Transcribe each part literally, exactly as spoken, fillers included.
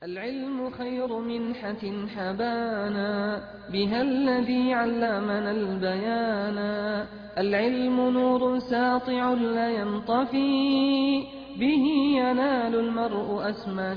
العلم خير منحة حبانا بها الذي علمنا البيانا. العلم نور ساطع لا ينطفي به ينال المرء أسمى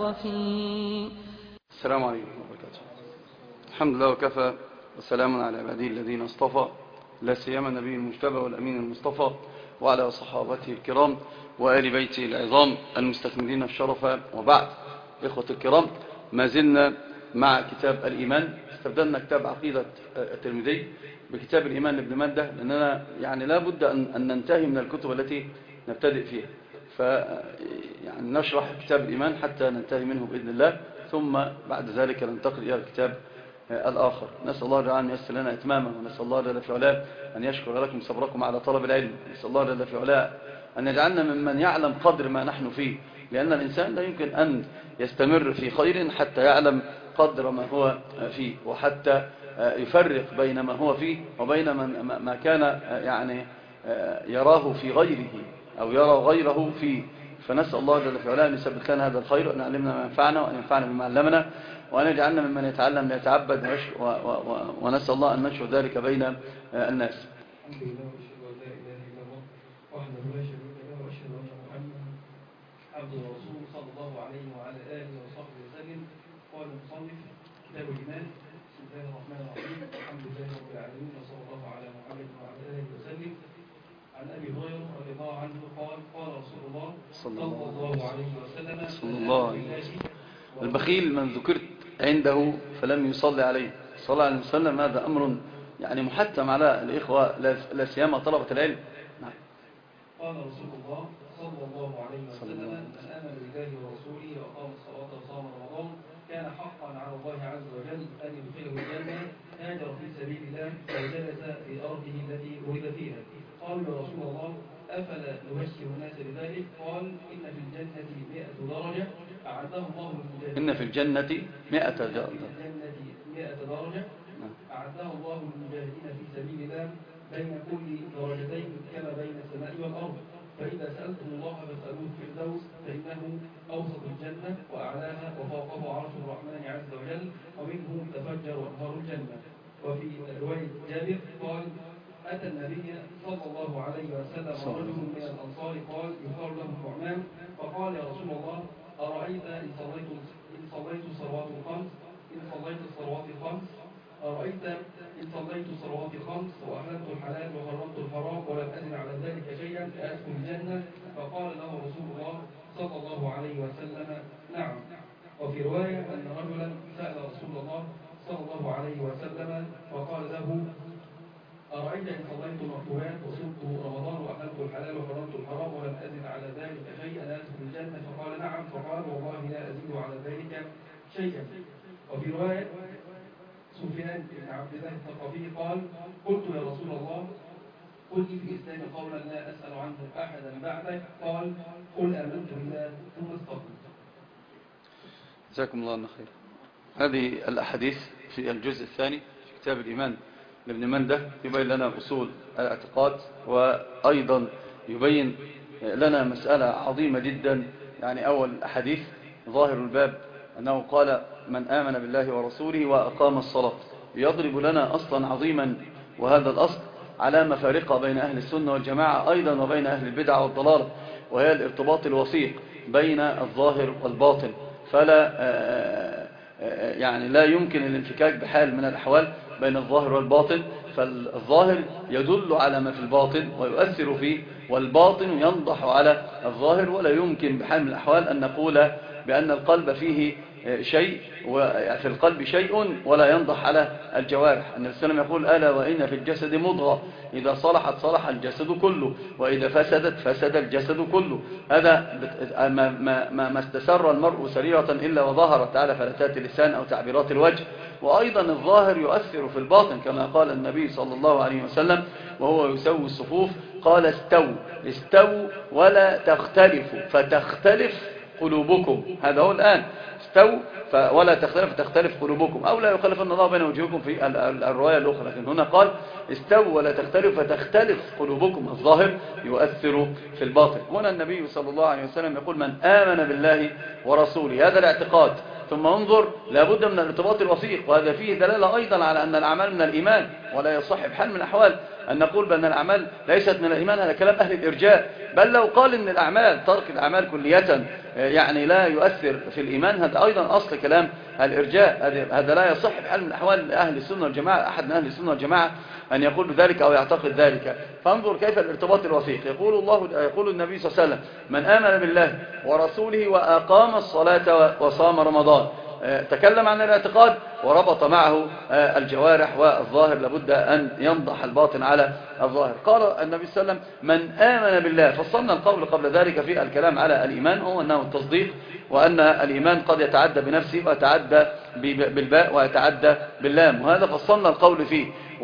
شارفي. السلام عليكم ورحمة الله وبركاته. الحمد لله وكفى وسلام على عباده الذين اصطفى، لا سيما النبي المجتبى والأمين المصطفى وعلى صحابته الكرام وآل بيته العظام المستكملين الشرف، وبعد. إخوة الكرام، ما زلنا مع كتاب الإيمان. استبدلنا كتاب عقيدة الترمذي بكتاب الإيمان لابن مندة، لأننا يعني لا بد أن ننتهي من الكتب التي نبتدئ فيها، ف يعني نشرح كتاب الإيمان حتى ننتهي منه بإذن الله، ثم بعد ذلك ننتقل إلى الكتاب الآخر. نسأل الله جل أن ييسر لنا إتمامه، ونسأل الله جل في علاه أن يشكر لكم صبركم على طلب العلم، نسأل الله جل في علاه أن يجعلنا ممن يعلم قدر ما نحن فيه، لأن الإنسان لا يمكن أن يستمر في خير حتى يعلم قدر ما هو فيه، وحتى يفرق بين ما هو فيه وبين ما كان يعني يراه في غيره أو يرى غيره فيه. فنسأل الله جل في علاه أن يثبت لنا هذا الخير، وأن يعلمنا ما ينفعنا، وأن ينفعنا بما علمنا، وأن يجعلنا ممن يتعلم ليتعبد، ونسأل الله أن ننشر ذلك بين الناس. الحمد لله وأشهد أن لا إله إلا الله وحده لا شريك له، وأشهد أن محمدا عبده ورسوله صلى الله عليه وعلى آله وصحبه وسلم. قال المصنف كتاب الإيمان. بسم الله الرحمن الرحيم، الحمد لله رب العالمين، وصلى الله على محمد وعلى آله وسلم. عن أبي هريرة رضي الله عنه قال قال رسول الله صلى الله عليه وسلم: صلى الله عليه وسلم: البخيل من ذكرت عنده فلم يصلي عليه صلى الله عليه وسلم. هذا أمر يعني محتم على الإخوة، لا سيما طلبة العلم. نعم. قال رسول الله صلى الله عليه وسلم: من آمن بالله ورسوله وأقام الصلاة وصام رمضان كان حقا على الله عز وجل أن يدخله الجنة. هاجر في سبيل الله وجلس في أرضه التي ولد فيها. قالوا يا رسول الله أفلا نبشر الناس بذلك؟ قال: إن في الجنة مئة درجة أعدها الله للمجاهدين. إن في الجنة مئة درجة. في الجنة مئة درجة أعدها الله للمجاهدين في سبيل الله، بين كل درجتين كما بين السماء والأرض. فإذا سألتم الله فاسألوه الفردوس، فإنه أوسط الجنة وأعلاها، وفوقه عرش الرحمن عز وجل، ومنه تفجر أنهار الجنة. وفي رواية جابر قال: أتى النبي صلى الله عليه وسلم رجل من الأنصار قال يقال له النعمان، فقال: يا رسول الله أرأيت إن صليت إن صليت الصلوات الخمس إن صليت الصلوات الخمس أرأيت إن صليت الصلوات الخمس وأحللت الحلال وحرمت الحرام ولم أزد على ذلك شيئا فأدخل الجنة؟ فقال له رسول الله صلى الله عليه وسلم: نعم. وفي رواية أن رجلا سأل رسول الله صلى الله عليه وسلم فقال له: أرأيت إن صليت المكتوبات وصمت رمضان وأحللت الحلال وحرمت الحرام ولم أزد على ذلك شيئا أدخل الجنة؟ فقال: نعم. فقال: والله لا أزيد على ذلك شيئا. وفي رواية سفيان بن عبد الله الثقفي قال: قلت يا رسول الله قل لي في الإسلام قولا لا أسأل عنه أحدا بعدك. قال: قل آمنت بالله ثم استقم. جزاكم الله خير. هذه الأحاديث في الجزء الثاني في كتاب الإيمان لابن مندة يبين لنا أصول الاعتقاد، وأيضا يبين لنا مسألة عظيمة جدا. يعني أول الأحاديث ظاهر الباب أنه قال: من آمن بالله ورسوله وأقام الصلاة، يضرب لنا أصلا عظيما، وهذا الأصل على مفارقة بين أهل السنة والجماعة أيضا وبين أهل البدع والضلال، وهي الارتباط الوثيق بين الظاهر والباطن. فلا يعني لا يمكن الانفكاك بحال من الأحوال بين الظاهر والباطن، فالظاهر يدل على ما في الباطن ويؤثر فيه، والباطن ينضح على الظاهر. ولا يمكن بحال من الأحوال أن نقول بأن القلب فيه شيء وفي القلب شيء ولا ينضح على الجوارح. النبي صلى الله عليه وسلم يقول: ألا وإن في الجسد مضغة إذا صلحت صلح الجسد كله، وإذا فسدت فسد الجسد كله. هذا ما, ما, ما استسر المرء سريرة إلا وظهرت على فلتات اللسان أو تعبيرات الوجه. وأيضا الظاهر يؤثر في الباطن، كما قال النبي صلى الله عليه وسلم وهو يسوي الصفوف قال: استووا استووا ولا تختلفوا فتختلف قلوبكم. هذا هو الآن: استووا ولا تختلف تختلف قلوبكم، أو لا يخلفن الله بين وجوهكم في الرواية الأخرى. لكن هنا قال: استووا ولا تختلف فتختلف قلوبكم. الظاهر يؤثر في الباطن. هنا النبي صلى الله عليه وسلم يقول: من آمن بالله ورسوله، هذا الاعتقاد ثم انظر لابد من الارتباط الوثيق، وهذا فيه دلالة أيضا على أن الأعمال من الإيمان، ولا يصح بحال من الأحوال أن نقول بأن الأعمال ليست من الإيمان. هذا كلام أهل الإرجاء. بل لو قال إن الأعمال ترك الأعمال كلية يعني لا يؤثر في الإيمان، هذا أيضا أصل كلام الإرجاء. هذا لا يصح بحال من الأحوال أهل السنة والجماعة، أحد من أهل السنة والجماعة أن يقول بذلك أو يعتقد ذلك. فانظر كيف الارتباط الوثيق. يقول الله يقول النبي صلى الله عليه وسلم: من آمن بالله ورسوله وأقام الصلاة وصام رمضان. تكلم عن الاعتقاد وربط معه الجوارح والظاهر، لابد أن ينضح الباطن على الظاهر. قال النبي صلى الله عليه وسلم: من آمن بالله. فصلنا القول قبل ذلك في الكلام على الإيمان هو أنه التصديق، وأن الإيمان قد يتعدى بنفسه ويتعدى بالباء ويتعدى باللام، وهذا فصلنا القول فيه.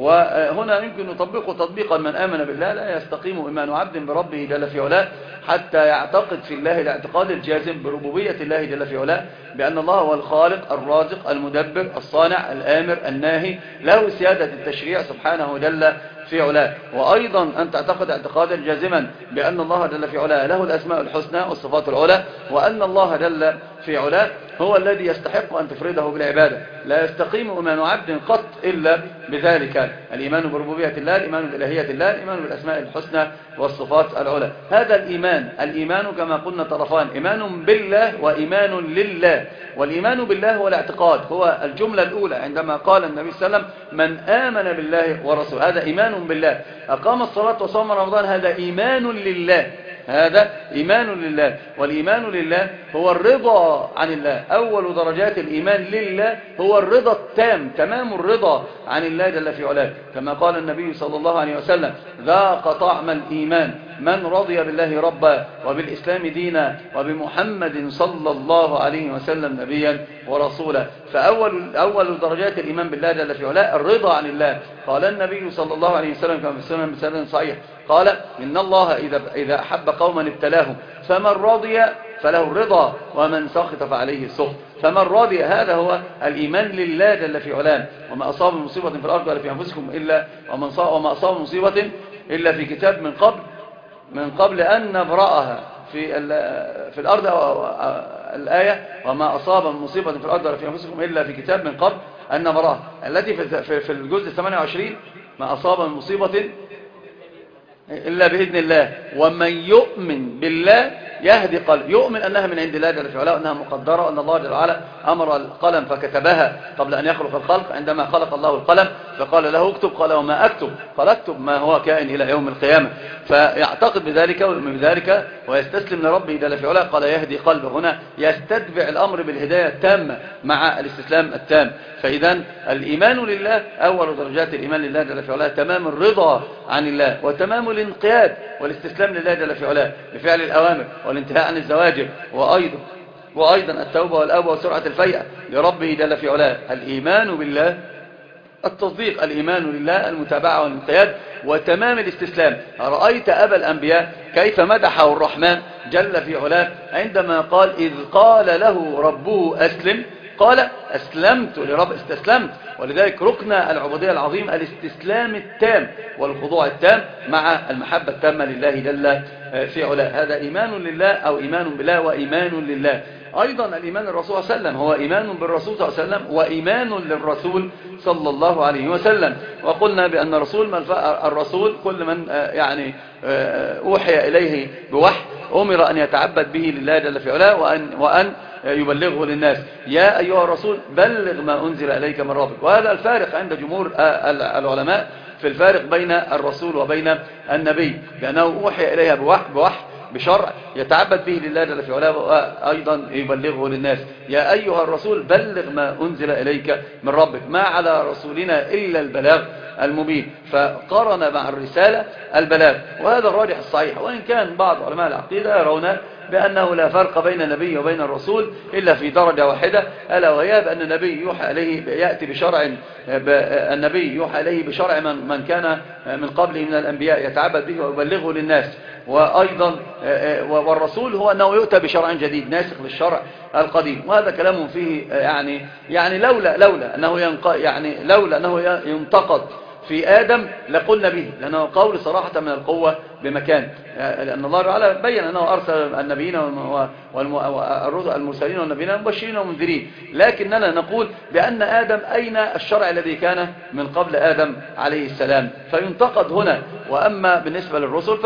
وهنا يمكن نطبقه تطبيقا: من آمن بالله لا يستقيم إيمان عبد بربه جل في علاه حتى يعتقد في الله الاعتقاد الجازم بربوبية الله جل في علاه، بأن الله هو الخالق الرازق المدبر الصانع الآمر الناهي، له سيادة التشريع سبحانه جل في علاه. وأيضا أن تعتقد اعتقادا جازما بأن الله جل في علاه له الأسماء الحسنى والصفات العلى، وأن الله جل في علاه هو الذي يستحق أن تفرده بالعبادة. لا يستقيم إيمان عبد قط إلا بذلك: الإيمان بربوبية الله، الإيمان بإلهية الله، الإيمان بالأسماء الحسنى والصفات العلى. هذا الإيمان. الإيمان كما قلنا طرفان: إيمان بالله وإيمان لله. والإيمان بالله هو الاعتقاد، هو الجملة الأولى عندما قال النبي صلى الله عليه وسلم: من آمن بالله ورسوله. هذا إيمان بالله. أقام الصلاة وصام رمضان، هذا إيمان لله، هذا إيمان لله. والإيمان لله هو الرضا عن الله. أول درجات الإيمان لله هو الرضا التام، تمام الرضا عن الله جل في علاه، كما قال النبي صلى الله عليه وسلم: ذاق طعم الإيمان من رضي بالله ربا وبالإسلام دينا وبمحمد صلى الله عليه وسلم نبيا ورسولا. فأول أول درجات الإيمان بالله جل في علاه الرضا عن الله. قال النبي صلى الله عليه وسلم كما في السنن بسند صحيح، قال: إن الله إذا إذا أحب قوما ابتلاهم، فمن رضي فله الرضا ومن سخط فعليه السخط. فمن رضي، هذا هو الإيمان لله جل في علاه. وما أصاب من مصيبة في الأرض ولا في أنفسكم إلا ومن صاب وما أصاب من مصيبة إلا في كتاب من قبل من قبل أن نبرأها في في الأرض. الآية: وما أصاب من مصيبة في الأرض ولا في أنفسكم إلا في كتاب من قبل أن نبرأها، التي في الجزء ثمانية وعشرين: ما أصاب من مصيبة إلا بإذن الله ومن يؤمن بالله يهدي قلب. يؤمن أنها من عند الله جل في علاه، وأنها مقدرة، وأن الله جل وعلا أمر القلم فكتبها قبل أن يخلق الخلق. عندما خلق الله القلم فقال له اكتب، قال: وما أكتب؟ قال: اكتب ما هو كائن إلى يوم القيامة. فيعتقد بذلك ويؤمن بذلك ويستسلم لربه جل في علاه. قال: يهدي قلبه. هنا يستتبع الأمر بالهداية التامة مع الاستسلام التام. فإذا الإيمان لله أول درجات الإيمان لله جل في علاه تمام الرضا عن الله، وتمام الانقياد والاستسلام لله جل في علاه بفعل الأوامر والانتهاء عن الزواجر، وأيضا وأيضا التوبة والأوبة وسرعة الفيئة لربه جل في علاه. الإيمان بالله التصديق، الإيمان لله المتابعة والانقياد وتمام الاستسلام. رأيت أبا الأنبياء كيف مدحه الرحمن جل في علاه عندما قال: إذ قال له ربه أسلم، قال: أسلمت لرب، استسلمت. ولذلك ركن العبودية العظيم الاستسلام التام والخضوع التام مع المحبة التامة لله جل في علاه. هذا إيمان لله أو إيمان بالله وإيمان لله. أيضا الإيمان الرسول صلى الله عليه وسلم هو إيمان بالرسول صلى الله عليه وسلم وإيمان للرسول صلى الله عليه وسلم. وقلنا بأن الرسول الرسول كل من يعني أوحي إليه بوحي أمر أن يتعبد به لله جل في علاه وأن, وأن يبلغه للناس. يا أيها الرسول بلغ ما أنزل إليك من ربك. وهذا الفارق عند جمهور العلماء في الفارق بين الرسول وبين النبي، لأنه أوحي إليها بوحي, بوحي بشرع يتعبد به لله جل في علاه وأيضا يبلغه للناس. يا أيها الرسول بلغ ما أنزل إليك من ربك. ما على رسولنا إلا البلاغ المبين. فقارن مع الرسالة البلاغ، وهذا الراجح الصحيح. وإن كان بعض علماء العقيدة يرون بأنه لا فرق بين النبي وبين الرسول إلا في درجة واحدة، ألا وهي بأن النبي يوحى إليه يأتي بشرع النبي يوحى إليه بشرع من, من كان من قبله من الأنبياء يتعبد به ويبلغه للناس. وأيضا والرسول هو أنه يؤتى بشرع جديد ناسخ للشرع القديم. وهذا كلام فيه يعني يعني لولا لولا أنه ينق يعني لولا أنه ينتقد في آدم لقلنا به، لأنه قول صراحة من القوة بمكان، لأن الله تعالى بين أنه أرسل النبيين والمرسلين والنبيين مبشرين ومنذرين، لكننا نقول بأن آدم أين الشرع الذي كان من قبل آدم عليه السلام، فينتقد هنا. وأما بالنسبة للرسل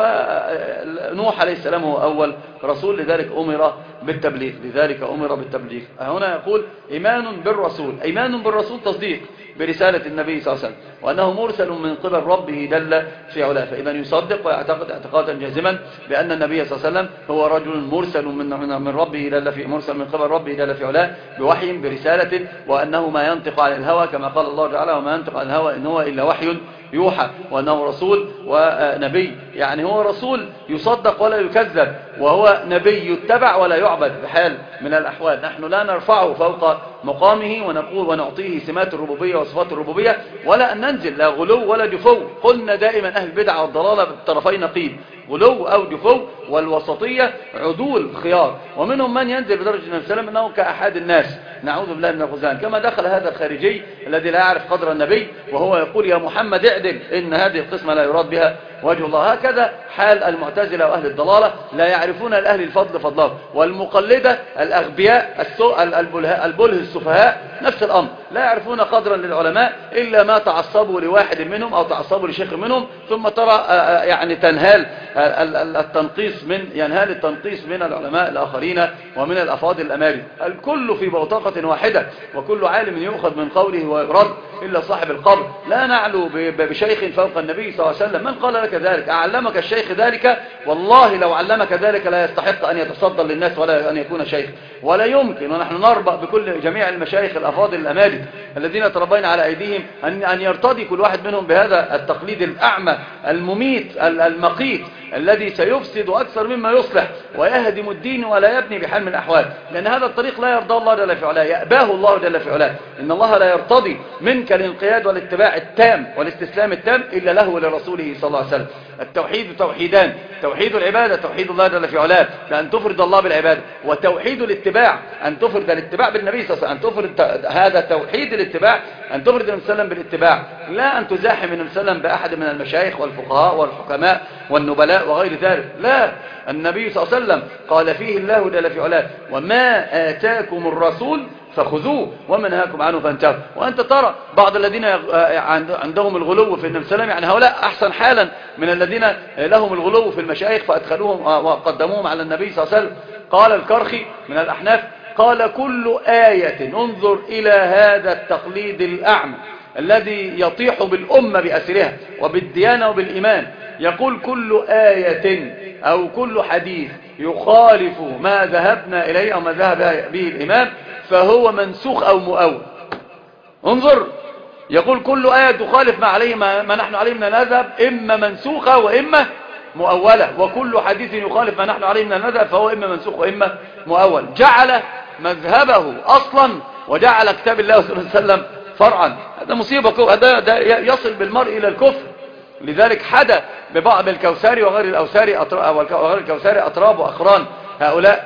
فنوح عليه السلام هو أول رسول، لذلك أمر بالتبليغ لذلك أمر بالتبليغ. هنا يقول إيمان بالرسول، إيمان بالرسول تصديق برسالة النبي صلى الله عليه وسلم، وأنه مرسل من قبل ربه جل في علاه، فإذا يصدق ويعتقد اعتقادا جازما بأن النبي صلى الله عليه وسلم هو رجل مرسل من من من ربه جل في مرسل من قبل ربه جل في علاه بوحي برسالة، وأنه ما ينطق عن الهوى كما قال الله تعالى وما ينطق عن الهوى إن هو إلا وحي يوحى، وأنه رسول ونبي، يعني هو رسول يصدق ولا يكذب، وهو نبي يتبع ولا يعبد بحال من الأحوال. نحن لا نرفعه فوق مقامه ونقول ونعطيه سمات الربوبية وصفات الربوبية، ولا أن ننزل لا غلو ولا جفو. قلنا دائما أهل البدع والضلالة بالطرفين نقيض، غلو أو جفو، والوسطية عدول خيار، ومنهم من ينزل بدرجة النبي صلى الله عليه وسلم أنه كأحد الناس، نعوذ بالله من الخزان، كما دخل هذا الخارجي الذي لا يعرف قدر النبي وهو يقول يا محمد اعدل إن هذه القسمة لا يراد بها وجه الله. هكذا حال المعتزلة وأهل الضلالة، لا يعرفون الأهل الفضل فضله، والمقلدة الأغبياء البله السفهاء نفس الأمر، لا يعرفون قدرا للعلماء إلا ما تعصبوا لواحد منهم أو تعصبوا لشيخ منهم، ثم ترى يعني تنهال التنقيص من ينهال التنقيص من العلماء الآخرين ومن الأفاضل الأماري. الكل في بوتقة واحدة، وكل عالم يؤخذ من قوله ويرد إلا صاحب القبر. لا نعلو بشيخ فوق النبي صلى الله عليه وسلم. من قال لك ذلك؟ أعلمك الشيخ ذلك؟ والله لو علمك ذلك لا يستحق أن يتصدر للناس ولا أن يكون شيخ، ولا يمكن. ونحن نربأ بكل جميع المشايخ الأفاضل الأماجد الذين تربينا على أيديهم أن أن يرتضي كل واحد منهم بهذا التقليد الأعمى المميت المقيت الذي سيفسد أكثر مما يصلح ويهدم الدين ولا يبني بحال من الأحوال، لأن هذا الطريق لا يرضى الله جل في علاه، يأباه الله جل في علاه. إن الله لا يرتضي منك الانقياد والاتباع التام والاستسلام التام إلا له ولرسوله صلى الله عليه وسلم. التوحيد توحيدان، توحيد العبادة توحيد الله جل في علاه بأن تفرد الله بالعبادة، وتوحيد الاتباع أن تفرد الاتباع بالنبي صلى الله عليه وسلم، أن تفرد هذا توحيد الاتباع أن تفرد النبي صلى الله عليه وسلم بالاتباع، لا أن تزاحم النبي صلى الله عليه وسلم بأحد من المشايخ والفقهاء والحكماء والنبلاء وغير ذلك. لا، النبي صلى الله عليه وسلم قال فيه الله جل في علاه وما آتاكم الرسول فخذوه وما نهاكم عنه فانتهوا. وأنت ترى بعض الذين عندهم الغلو في النبي صلى الله عليه وسلم، يعني هؤلاء أحسن حالا من الذين لهم الغلو في المشايخ فأدخلوهم وقدموهم على النبي صلى الله عليه وسلم. قال الكرخي من الأحناف قال كل آية انظر إلى هذا التقليد الأعمى الذي يطيح بالأمة بأسرها وبالديانة وبالإيمان، يقول كل آية أو كل حديث يخالف ما ذهبنا إليه أو ما ذهب به الإمام فهو منسوخ أو مؤول. انظر، يقول كل آية تخالف ما عليه ما, ما نحن عليه من المذهب إما منسوخة وإما مؤولة، وكل حديث يخالف ما نحن عليه من المذهب فهو إما منسوخ وإما مؤول. جعل مذهبه أصلا وجعل كتاب الله صلى الله عليه وسلم فرعا. هذا مصيبة، هذا يصل بالمرء إلى الكفر. لذلك حدا ببعض الكوثاري وغير الأوثاري وغير الكوثاري أطراب وأقران هؤلاء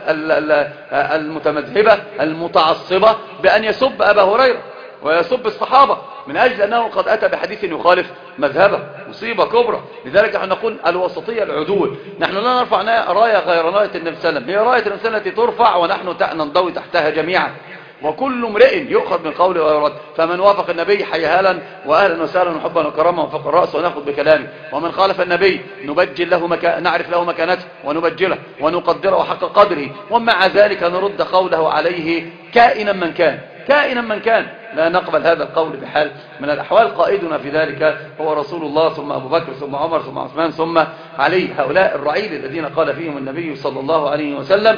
المتمذهبة المتعصبة بأن يسب أبا هريرة ويسب الصحابة من أجل أنه قد أتى بحديث يخالف مذهبه. مصيبة كبرى. لذلك نحن نقول الوسطية العدول. نحن لا نرفع راية غير راية النبي صلى الله عليه وسلم، هي راية النبي صلى الله عليه وسلم التي ترفع ونحن ننضوي تحتها جميعا، وكل امرئ يؤخذ من قوله ويرد. فمن وافق النبي حيهالا وأهلا وسهلا وحبا وكرما وفق الرأس ونأخذ بكلامه، ومن خالف النبي نبجل له مكا... نعرف له مكانته ونبجله ونقدره حق قدره، ومع ذلك نرد قوله عليه كائنا من كان كائنا من كان. لا نقبل هذا القول بحال من الأحوال. قائدنا في ذلك هو رسول الله ثم أبو بكر ثم عمر ثم عثمان ثم علي. هؤلاء الرعيل الذين قال فيهم النبي صلى الله عليه وسلم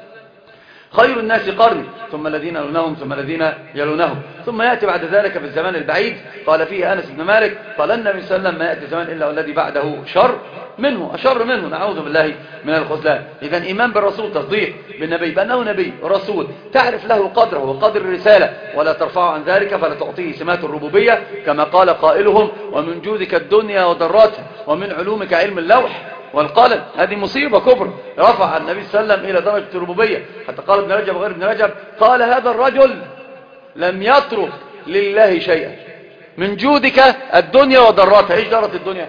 خير الناس قرني ثم الذين يلونهم ثم الذين يلونهم. ثم يأتي بعد ذلك في الزمان البعيد قال فيه أنس بن مالك قال النبي صلى الله عليه وسلم ما يأتي زمان إلا والذي بعده شر منه أشر منه، نعوذ بالله من الخذلان. إذن إيمان بالرسول تصديق بالنبي بأنه نبي رسول تعرف له قدره وقدر الرسالة ولا ترفع عن ذلك فلا تعطيه سمات الربوبية كما قال قائلهم ومن جودك الدنيا وضراتها ومن علومك علم اللوح والقلم. هذه مصيبة كبرى. رفع النبي صلى الله عليه وسلم إلى درجة الربوبية حتى قال ابن رجب وغير ابن رجب قال هذا الرجل لم يترك لله شيئا من جودك الدنيا وضراتها. ايش ضرت الدنيا؟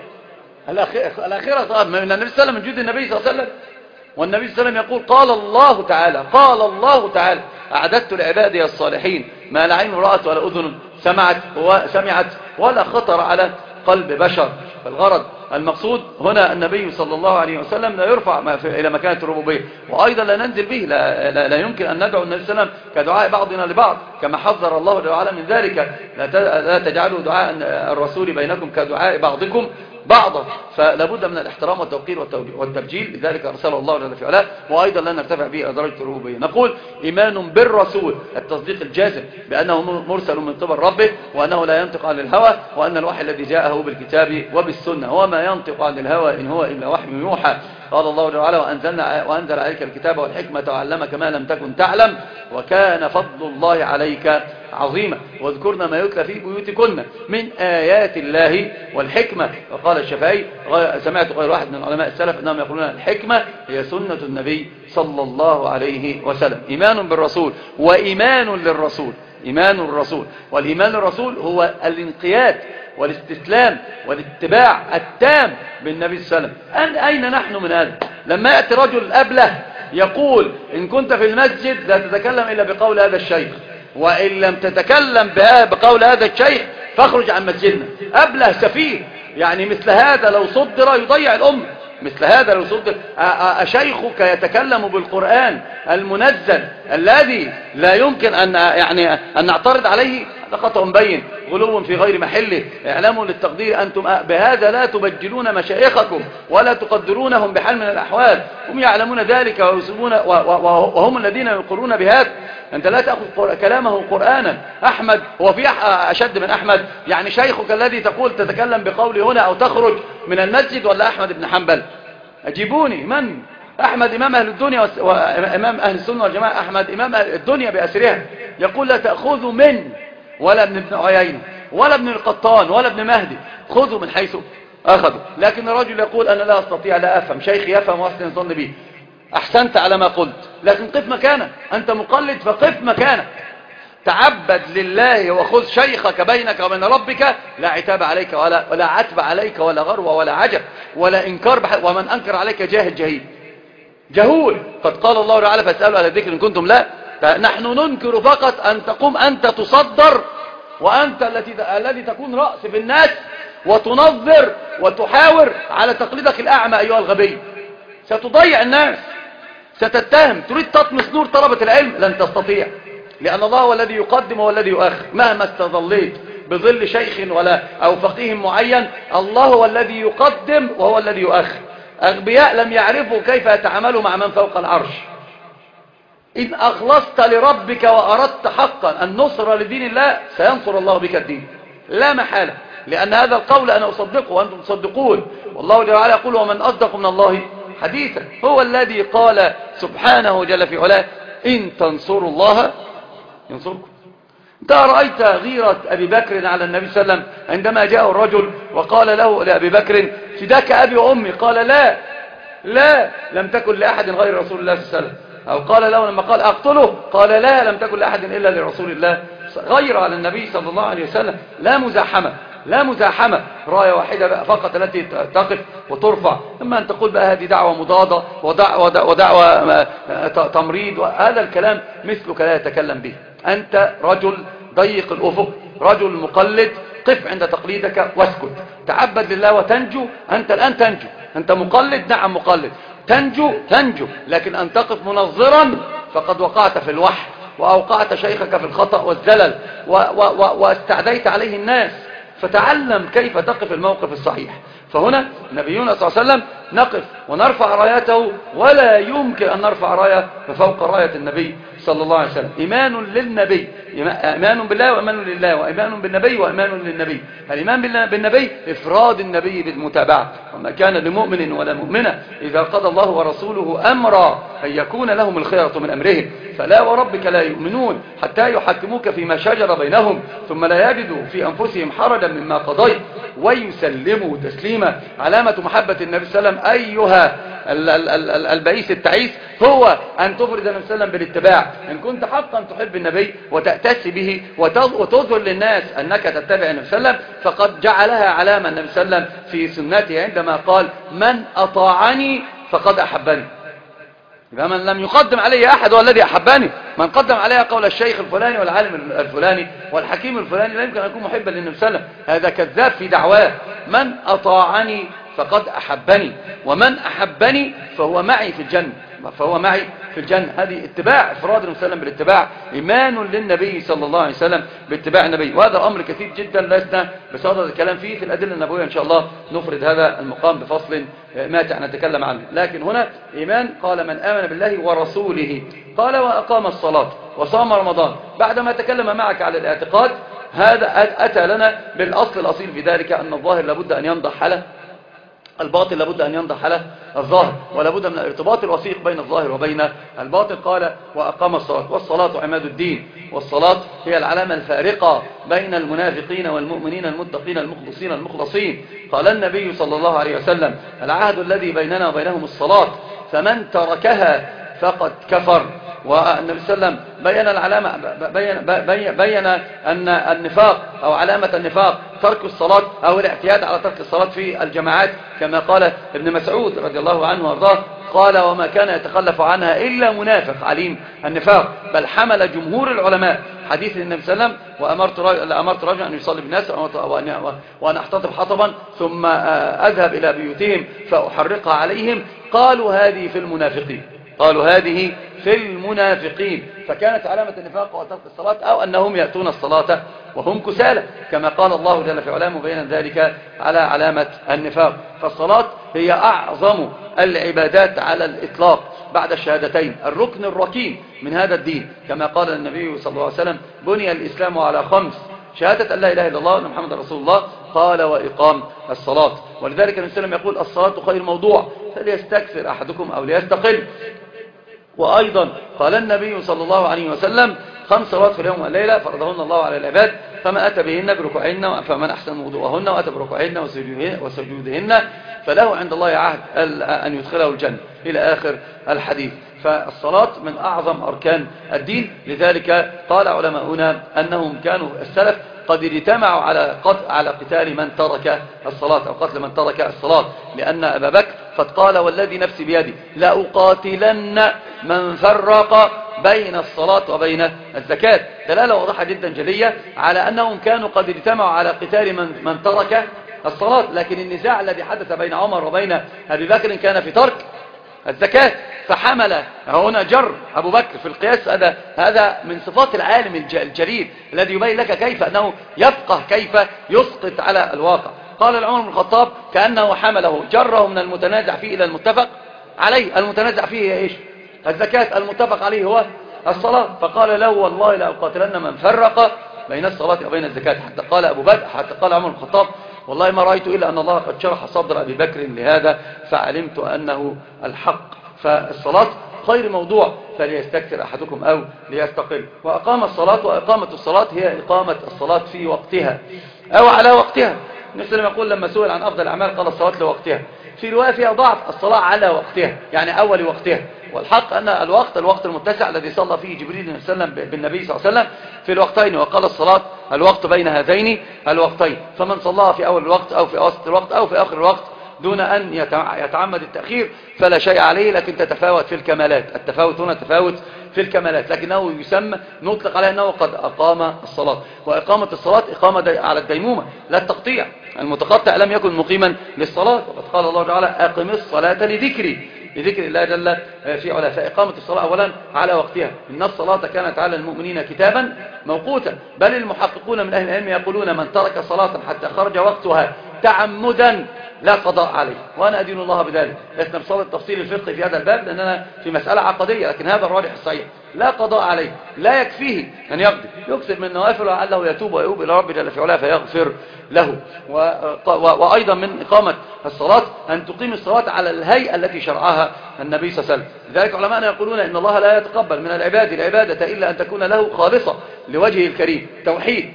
الأخيرة. طبعا من النبي صلى الله عليه وسلم، من جود النبي صلى الله عليه وسلم. والنبي صلى الله عليه وسلم يقول قال الله تعالى قال الله تعالى أعددت لعبادي الصالحين ما لا عين رأت ولا أذن سمعت وسمعت ولا خطر على قلب بشر. فالغرض المقصود هنا النبي صلى الله عليه وسلم لا يرفع إلى مكانة الربوبية، وأيضا لا ننزل به. لا, لا, لا يمكن أن ندعو النبي صلى الله عليه وسلم كدعاء بعضنا لبعض، كما حذر الله تعالى من ذلك. لا تجعلوا دعاء الرسول بينكم كدعاء بعضكم بعضا. فلا بد من الاحترام والتوقير والتبجيل، لذلك أرسله الله جل في علاه، وأيضا لا نرتفع به درجة الربوبية. نقول إيمان بالرسول التصديق الجازم بأنه مرسل من قبل ربه، وأنه لا ينطق عن الهوى، وأن الوحي الذي جاءه بالكتاب وبالسنة وما ينطق عن الهوى إن هو إلا وحي يوحى. قال الله جل وعلا وأنزلنا وأنزل عليك الكتاب والحكمة وعلمك ما لم تكن تعلم وكان فضل الله عليك عظيمة. واذكرنا ما يتلى في بيوتكن من آيات الله والحكمة. وقال الشافعي سمعت غير واحد من علماء السلف أنهم يقولون الحكمة هي سنة النبي صلى الله عليه وسلم. إيمان بالرسول وإيمان للرسول. إيمان الرسول والإيمان للرسول هو الانقياد والاستسلام والاتباع التام بالنبي صلى الله عليه وسلم. أين نحن من هذا؟ لما يأتي رجل أبله يقول إن كنت في المسجد لا تتكلم إلا بقول هذا الشيخ، وإن لم تتكلم بقول هذا الشيخ فاخرج عن مسجدنا. أبله سفيه، يعني مثل هذا لو صدر يضيع الأمة. مثل هذا لو صدر أشيخك يتكلم بالقرآن المنزل الذي لا يمكن أن يعني أن نعترض عليه، هذا خطأ مبين، غلو في غير محله. اعلموا للتقدير أنتم بهذا لا تبجلون مشايخكم ولا تقدرونهم بحال من الأحوال. هم يعلمون ذلك ويسلمون، وهم الذين يقرون بهذا. أنت لا تأخذ كلامه قرآنا. أحمد هو في أشد من أحمد؟ يعني شيخك الذي تقول تتكلم بقولي هنا أو تخرج من المسجد، ولا أحمد بن حنبل؟ أجيبوني، من؟ أحمد إمام أهل الدنيا وإمام أهل السنة والجماعة. أحمد إمام أهل الدنيا بأسرها، يقول لا تأخذوا من ولا ابن ابن عيينة ولا ابن القطان ولا ابن مهدي، خذوا من حيث أخذوا. لكن الرجل يقول أنا لا أستطيع، لا أفهم، شيخي يفهم وأحسن الظن به. أحسنت على ما قلت، لكن قف مكانك. أنت مقلد فقف مكانك. تعبد لله وخذ شيخك بينك وبين ربك، لا عتاب عليك ولا ولا عتب عليك ولا غروة ولا عجب ولا إنكار بح... ومن أنكر عليك جاهل جهيل جهول. قد قال الله تعالى فاسألوا أهل الذكر إن كنتم لا. فنحن ننكر فقط أن تقوم أنت تصدر، وأنت التي الذي تكون رأس في الناس وتنظر وتحاور على تقليدك الأعمى أيها الغبي. ستضيع الناس، ستتهم. تريد تطمس نور طلبة العلم، لن تستطيع، لأن الله هو الذي يقدم وهو الذي يؤخر. مهما استظليت بظل شيخ ولا أو فقيه معين، الله هو الذي يقدم وهو الذي يؤخر. أغبياء لم يعرفوا كيف يتعاملوا مع من فوق العرش. إن أخلصت لربك وأردت حقا النصر لدين الله سينصر الله بك الدين لا محالة، لأن هذا القول أنا أصدقه وأنتم تصدقون. والله جل وعلا يقول ومن أصدق من الله حديثا. هو الذي قال سبحانه جل في علاه إن تنصروا الله ينصركم. انت رأيت غيرة أبي بكر على النبي صلى الله عليه وسلم عندما جاء الرجل وقال له لأبي بكر فداك أبي وأمي؟ قال لا لا لم تكن لأحد غير رسول الله صلى الله عليه وسلم. أو قال له لما قال أقتله قال لا لم تكن لأحد إلا لرسول الله. غير على النبي صلى الله عليه وسلم، لا مزاحمة لا مزاحمة. راية واحدة فقط التي تقف وترفع. أما أن تقول بقى هذه دعوة مضادة ودعوة, ودعوة تمريض، وهذا الكلام مثلك لا يتكلم به. أنت رجل ضيق الأفق، رجل مقلد، قف عند تقليدك واسكت. تعبد لله وتنجو. أنت الآن تنجو، أنت مقلد، نعم مقلد، تنجو تنجو، لكن أن تقف منظرا فقد وقعت في الوحي وأوقعت شيخك في الخطأ والزلل واستعديت عليه الناس. فتعلم كيف تقف الموقف الصحيح. فهنا نبينا صلى الله عليه وسلم نقف ونرفع رايته، ولا يمكن أن نرفع راية فوق راية النبي صلى الله عليه وسلم. إيمان للنبي، إيمان بالله وإيمان لله، وإيمان بالنبي وإيمان للنبي. الإيمان بالنبي إفراد النبي بالمتابعة، وما كان لمؤمن ولا مؤمنة إذا قضى الله ورسوله أمرا أن يكون لهم الخيرة من أمرهم. فلا وربك لا يؤمنون حتى يحكموك فيما شجر بينهم ثم لا يجدوا في أنفسهم حرجا مما قضيت ويسلموا تسليما. علامة محبة النبي صلى الله عليه وسلم أيها البئيس التعيس هو أن تفرد النبي صلى الله عليه وسلم بالاتباع. إن كنت حقا تحب النبي وتأتسي به وتظهر للناس أنك تتبع النبي صلى الله عليه وسلم، فقد جعلها علامة النبي صلى الله عليه وسلم في سنته عندما قال من أطاعني فقد أحبني. من لم يقدم علي أحد هو الذي أحبني. من قدم علي قول الشيخ الفلاني والعالم الفلاني والحكيم الفلاني لا يمكن أن يكون محبا للنبي صلى الله عليه وسلم، هذا كذاب في دعواه. من أطاعني فقد أحبني، ومن أحبني فهو معي في الجنة، فهو معي في الجنة. هذه اتباع إفراد النبي صلى الله عليه وسلم بالاتباع، إيمان للنبي صلى الله عليه وسلم باتباع النبي. وهذا أمر كثير جدا لسنا بصدد الكلام فيه في الأدلة النبوية، إن شاء الله نفرد هذا المقام بفصل ماتع نتكلم عنه. لكن هنا إيمان، قال من آمن بالله ورسوله، قال وأقام الصلاة وصام رمضان. بعدما تكلم معك على الاعتقاد، هذا أتى لنا بالأصل الأصيل في ذلك، أن الظاهر لابد أن ينضح على الباطل، لابد أن ينضح على الظاهر، ولابد من الارتباط الوثيق بين الظاهر وبين الباطل. قال وأقام الصلاة، والصلاة عماد الدين، والصلاة هي العلامة الفارقة بين المنافقين والمؤمنين المتقين المخلصين المخلصين. قال النبي صلى الله عليه وسلم العهد الذي بيننا وبينهم الصلاة، فمن تركها فقد كفر. والنبي صلى الله عليه وسلم بين العلامة، بين, بين, بين أن النفاق أو علامة النفاق ترك الصلاة أو الاعتياد على ترك الصلاة في الجماعات، كما قال ابن مسعود رضي الله عنه وارضاه، قال وما كان يتخلف عنها إلا منافق عليم النفاق. بل حمل جمهور العلماء حديث النبي صلى الله عليه وسلم وأمرت رجل, أمرت رجل أن يصلي بالناس وأن أحتطب حطبا ثم أذهب إلى بيوتهم فأحرقها عليهم، قالوا هذه في المنافقين، قالوا هذه في المنافقين. فكانت علامة النفاق وترك الصلاة أو أنهم يأتون الصلاة وهم كسالى، كما قال الله جل في علاه مبينا ذلك على علامة النفاق. فالصلاة هي أعظم العبادات على الإطلاق بعد الشهادتين، الركن الركين من هذا الدين، كما قال النبي صلى الله عليه وسلم بني الإسلام على خمس: شهادة أن لا إله إلا الله وأن محمدا رسول الله، قال وإقام الصلاة. ولذلك النبي صلى الله عليه وسلم يقول الصلاة خير موضوع فليستكثر أحدكم أو ليستقل. وأيضا قال النبي صلى الله عليه وسلم خمس صلوات في اليوم والليلة فرضهن الله على العباد، فما أتى بهن بركوعهن فمن أحسن وضوءهن وأتى بركوعهن وسجودهن فله عند الله عهد أن يدخله الجنة، إلى آخر الحديث. فالصلاة من أعظم أركان الدين. لذلك قال علماؤنا أنهم كانوا السلف قد اجتمعوا على قتل على قتال من ترك الصلاة أو قتل من ترك الصلاة، لأن أبا بكر قد قال والذي نفسي بيدي لأقاتلن من فرق بين الصلاة وبين الزكاة. دلالة واضحة جدا جلية على أنهم كانوا قد اجتمعوا على قتال من, من ترك الصلاة. لكن النزاع الذي حدث بين عمر وبين أبي بكر كان في ترك الزكاة، فحمل هنا جر أبو بكر في القياس. هذا هذا من صفات العالم الجليل الذي يبين لك كيف أنه يفقه كيف يسقط على الواقع. قال العمر بن الخطاب كأنه حمله جره من المتنازع فيه إلى المتفق عليه. المتنازع فيه هي إيش؟ الزكاة. المتفق عليه هو الصلاة. فقال له والله لأقاتلن من فرق بين الصلاة وبين الزكاة. حتى قال أبو بكر حتى قال عمر بن الخطاب والله ما رأيت إلا أن الله قد شرح صدر أبي بكر لهذا فعلمت أنه الحق. فالصلاة خير موضوع فليستكثر أحدكم أو ليستقل. وأقام الصلاة، وإقامة الصلاة هي إقامة الصلاة في وقتها أو على وقتها. مثل ما يقول لما سئل عن أفضل الأعمال قال الصلاة لوقتها. في رواية فيها ضعف الصلاة على وقتها، يعني أول وقتها. والحق أن الوقت الوقت المتسع الذي صلى فيه جبريل صلى الله عليه وسلم بالنبي صلى الله عليه وسلم في الوقتين، وقال الصلاة الوقت بين هذين الوقتين. فمن صلاها في أول الوقت أو في أوسط الوقت أو في آخر الوقت دون أن يتعمد التأخير فلا شيء عليه، لكن تتفاوت في الكمالات. التفاوت هنا تفاوت في الكمالات، لكنه يسمى نطلق عليه أنه قد أقام الصلاة. وإقامة الصلاة إقامة على الديمومة لا التقطيع. المتقطع لم يكن مقيما للصلاة، وقد قال الله تعالى أقم الصلاة لذكري، لذكر الله جل في علاه. فإقامة الصلاة أولا على وقتها. إن الصلاة كانت على المؤمنين كتابا موقوتا. بل المحققون من أهل العلم يقولون من ترك صلاة حتى خرج وقتها تعمدا لا قضاء عليه، وأنا أدين الله بذلك. لسنا بصدد التفصيل الفقهي في هذا الباب لأننا في مسألة عقدية، لكن هذا الراجح الصحيح لا قضاء عليه. لا يكفيه أن يقضي، يكسب من النوافل لعله يتوب ويؤوب إلى ربه جل في علاه فيغفر له. و... و... وأيضا من إقامة الصلاة أن تقيم الصلاة على الهيئة التي شرعها النبي صلى الله عليه وسلم. لذلك علماءنا يقولون إن الله لا يتقبل من العباد العبادة إلا أن تكون له خالصة لوجهه الكريم، توحيد.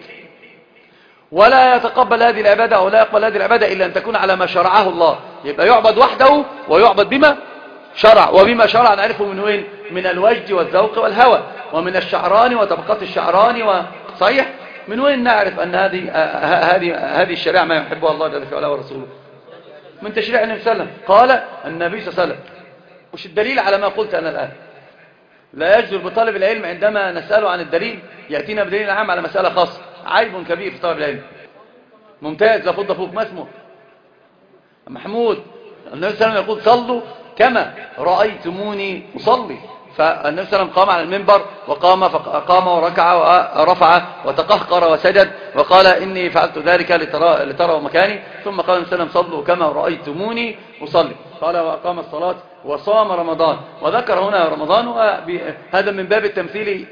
ولا يتقبل هذه العبادة أو لا يقبل هذه العبادة إلا أن تكون على ما شرعه الله. يبقى يعبد وحده ويعبد بما شرع، وبما شرع نعرفه من وين؟ من الوجد والذوق والهوى، ومن الشعران وطبقات الشعران وصحيح. من وين نعرف أن هذه هذه هذه الشريعة ما يحبها الله جل وعلا ورسوله؟ من تشريع النبي صلى الله عليه وسلم. قال النبي صلى الله عليه وسلم، وش الدليل على ما قلت أنا الآن؟ لا يجدر بطالب العلم عندما نسأله عن الدليل يأتينا بدليل عام على مسألة خاصة، عيب كبير في طالب العلم. ممتاز، لا فض فوق. ما اسمه؟ محمود. النبي صلى الله عليه وسلم يقول صلوا كما رأيتموني أصلي. فالنبي صلى الله عليه وسلم قام على المنبر وقام فقام وركع ورفع وتقهقر وسجد وقال إني فعلت ذلك لترى لتروا مكاني. ثم قال النبي صلى الله عليه وسلم صلوا كما رأيتموني أصلي. قال وأقام الصلاة وصام رمضان. وذكر هنا رمضان، وهذا من باب التمثيل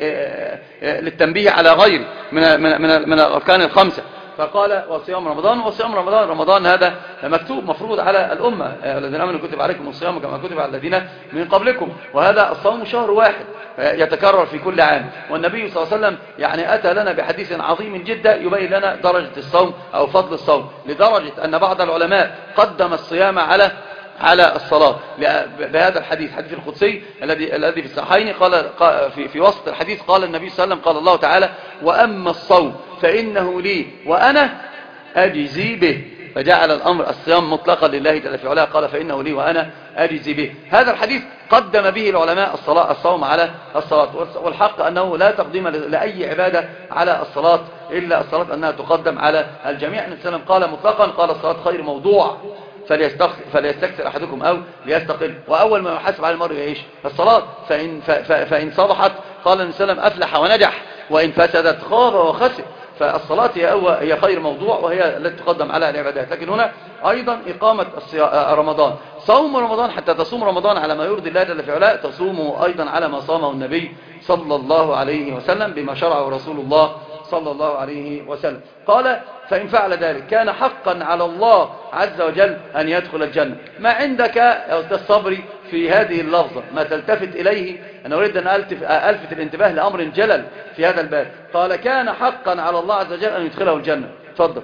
للتنبيه على غيره من من من الأركان الخمسة. فقال وصيام رمضان. وصيام رمضان رمضان هذا مكتوب مفروض على الأمة، الذين آمنوا كتب عليكم الصيام كما كتب على الذين من قبلكم. وهذا الصوم شهر واحد يتكرر في كل عام. والنبي صلى الله عليه وسلم يعني أتى لنا بحديث عظيم جدا يبين لنا درجة الصوم أو فضل الصوم، لدرجة أن بعض العلماء قدم الصيام على على الصلاة بهذا الحديث، حديث القدسي الذي الذي في الصحيحين. قال في في وسط الحديث قال النبي صلى الله عليه وسلم قال الله تعالى وأما الصوم فإنه لي وأنا أجزي به. فجعل الأمر الصيام مطلقا لله جل في علاه، قال فإنه لي وأنا أجزي به. هذا الحديث قدم به العلماء الصلاة الصوم على الصلاة. والحق أنه لا تقديم لأي عبادة على الصلاة إلا الصلاة أنها تقدم على الجميع. النبي صلى الله عليه وسلم قال مطلقا قال الصلاة خير موضوع فليستكثر أحدكم أو ليستقل. وأول ما يحاسب على المرء يعيش الصلاة، فإن, فإن صلحت قال النبي صلى الله عليه وسلم أفلح ونجح، وإن فسدت خاب وخسر. فالصلاة هي, هي خير موضوع وهي التي تقدم على العبادات. لكن هنا أيضا إقامة رمضان، صوم رمضان حتى تصوم رمضان على ما يرضي الله جل في علاه، تصومه أيضا على ما صامه النبي صلى الله عليه وسلم بما شرعه رسول الله صلى الله عليه وسلم. قال فإن فعل ذلك كان حقا على الله عز وجل أن يدخل الجنة. ما عندك يا أستاذ صبري في هذه اللفظة ما تلتفت إليه؟ أنا أريد أن ألتف ألفت الانتباه لأمر جلل في هذا الباب. قال كان حقا على الله عز وجل أن يدخله الجنة. تفضل.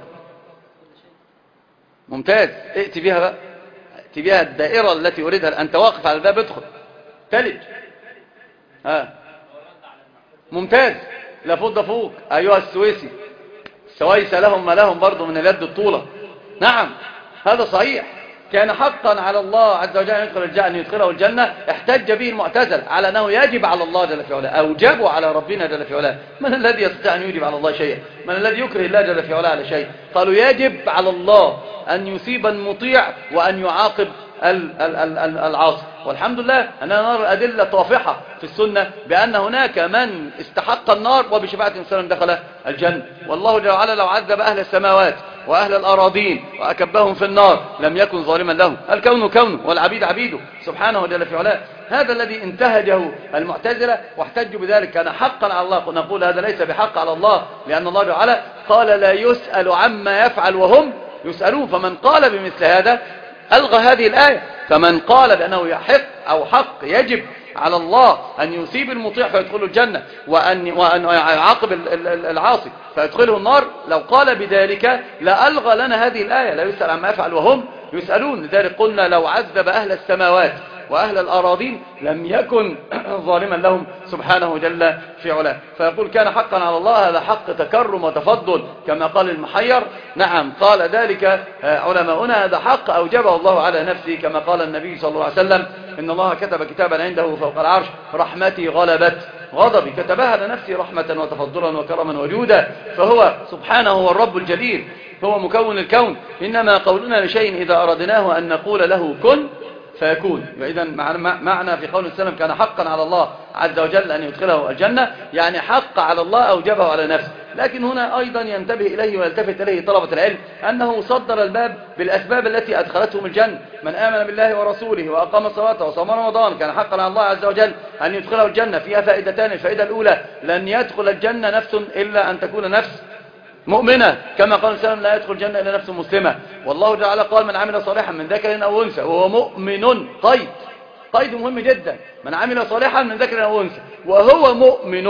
ممتاز، ائتي بها بقى، ائتي بها الدائرة التي أريدها. أنت واقف على الباب، ادخل تلج. ها ممتاز، لا فوق فوق أيها السويسي، السويس لهم ما لهم برضو من اليد الطولة. نعم هذا صحيح، كان حقا على الله عز وجل أن يدخل الجنة أن يدخله الجنة. احتج به المعتزلة على أنه يجب على الله جل في علاه، أوجبوا على ربنا جل في علاه. من الذي يستطيع أن يوجب على الله شيئا؟ من الذي يكره الله جل في علاه على شيء؟ قالوا يجب على الله أن يصيب المطيع وأن يعاقب العاصي. والحمد لله أننا نرى أدلة طافحة في السنة بأن هناك من استحق النار وبشفاعة إنسان دخل الجنة. والله جل وعلا لو عذب أهل السماوات وأهل الأراضين وأكبهم في النار لم يكن ظالما لهم. الكون كونه والعبيد عبيده سبحانه جل في علاه. هذا الذي انتهجه المعتزلة واحتجوا بذلك كان حقا على الله. نقول هذا ليس بحق على الله، لأن الله تعالى قال لا يسأل عما يفعل وهم يسألون. فمن قال بمثل هذا ألغى هذه الآية. فمن قال بأنه يحق أو حق يجب على الله أن يصيب المطيع فيدخله الجنة وأن, وأن يعاقب العاصي فيدخله النار، لو قال بذلك لألغى لنا هذه الآية لا يسأل عما يفعل وهم يسألون. لذلك قلنا لو عذب أهل السماوات وأهل الأراضين لم يكن ظالما لهم سبحانه جل في علاه. فيقول كان حقا على الله، هذا حق تكرم وتفضل كما قال المحير. نعم قال ذلك علماؤنا، هذا حق أوجبه الله على نفسه كما قال النبي صلى الله عليه وسلم إن الله كتب كتابا عنده فوق العرش رحمتي غلبت غضبي. كتبها لنفسه رحمة وتفضلا وكرما وجودا. فهو سبحانه هو الرب الجليل، هو مكون الكون. إنما قولنا لشيء إذا أردناه أن نقول له كن فيكون. إذا معنى في قول السلام كان حقا على الله عز وجل أن يدخله الجنة، يعني حق على الله أوجبه على نفسه. لكن هنا أيضا ينتبه إليه ويلتفت إليه طلبة العلم أنه صدر الباب بالأسباب التي أدخلتهم الجنة. من آمن بالله ورسوله وأقام الصلاة وصام رمضان كان حقا على الله عز وجل أن يدخله الجنة. فيها فائدتان. الفائدة الأولى لن يدخل الجنة نفس إلا أن تكون نفس مؤمنة، كما قال السلام لا يدخل الجنة إلا نفس مسلمة. والله تعالى قال من عمل صالحا من ذكر أو أنثى وهو مؤمن. قيد قيد مهم جدا، من عمل صالحا من ذكر أو أنثى وهو مؤمن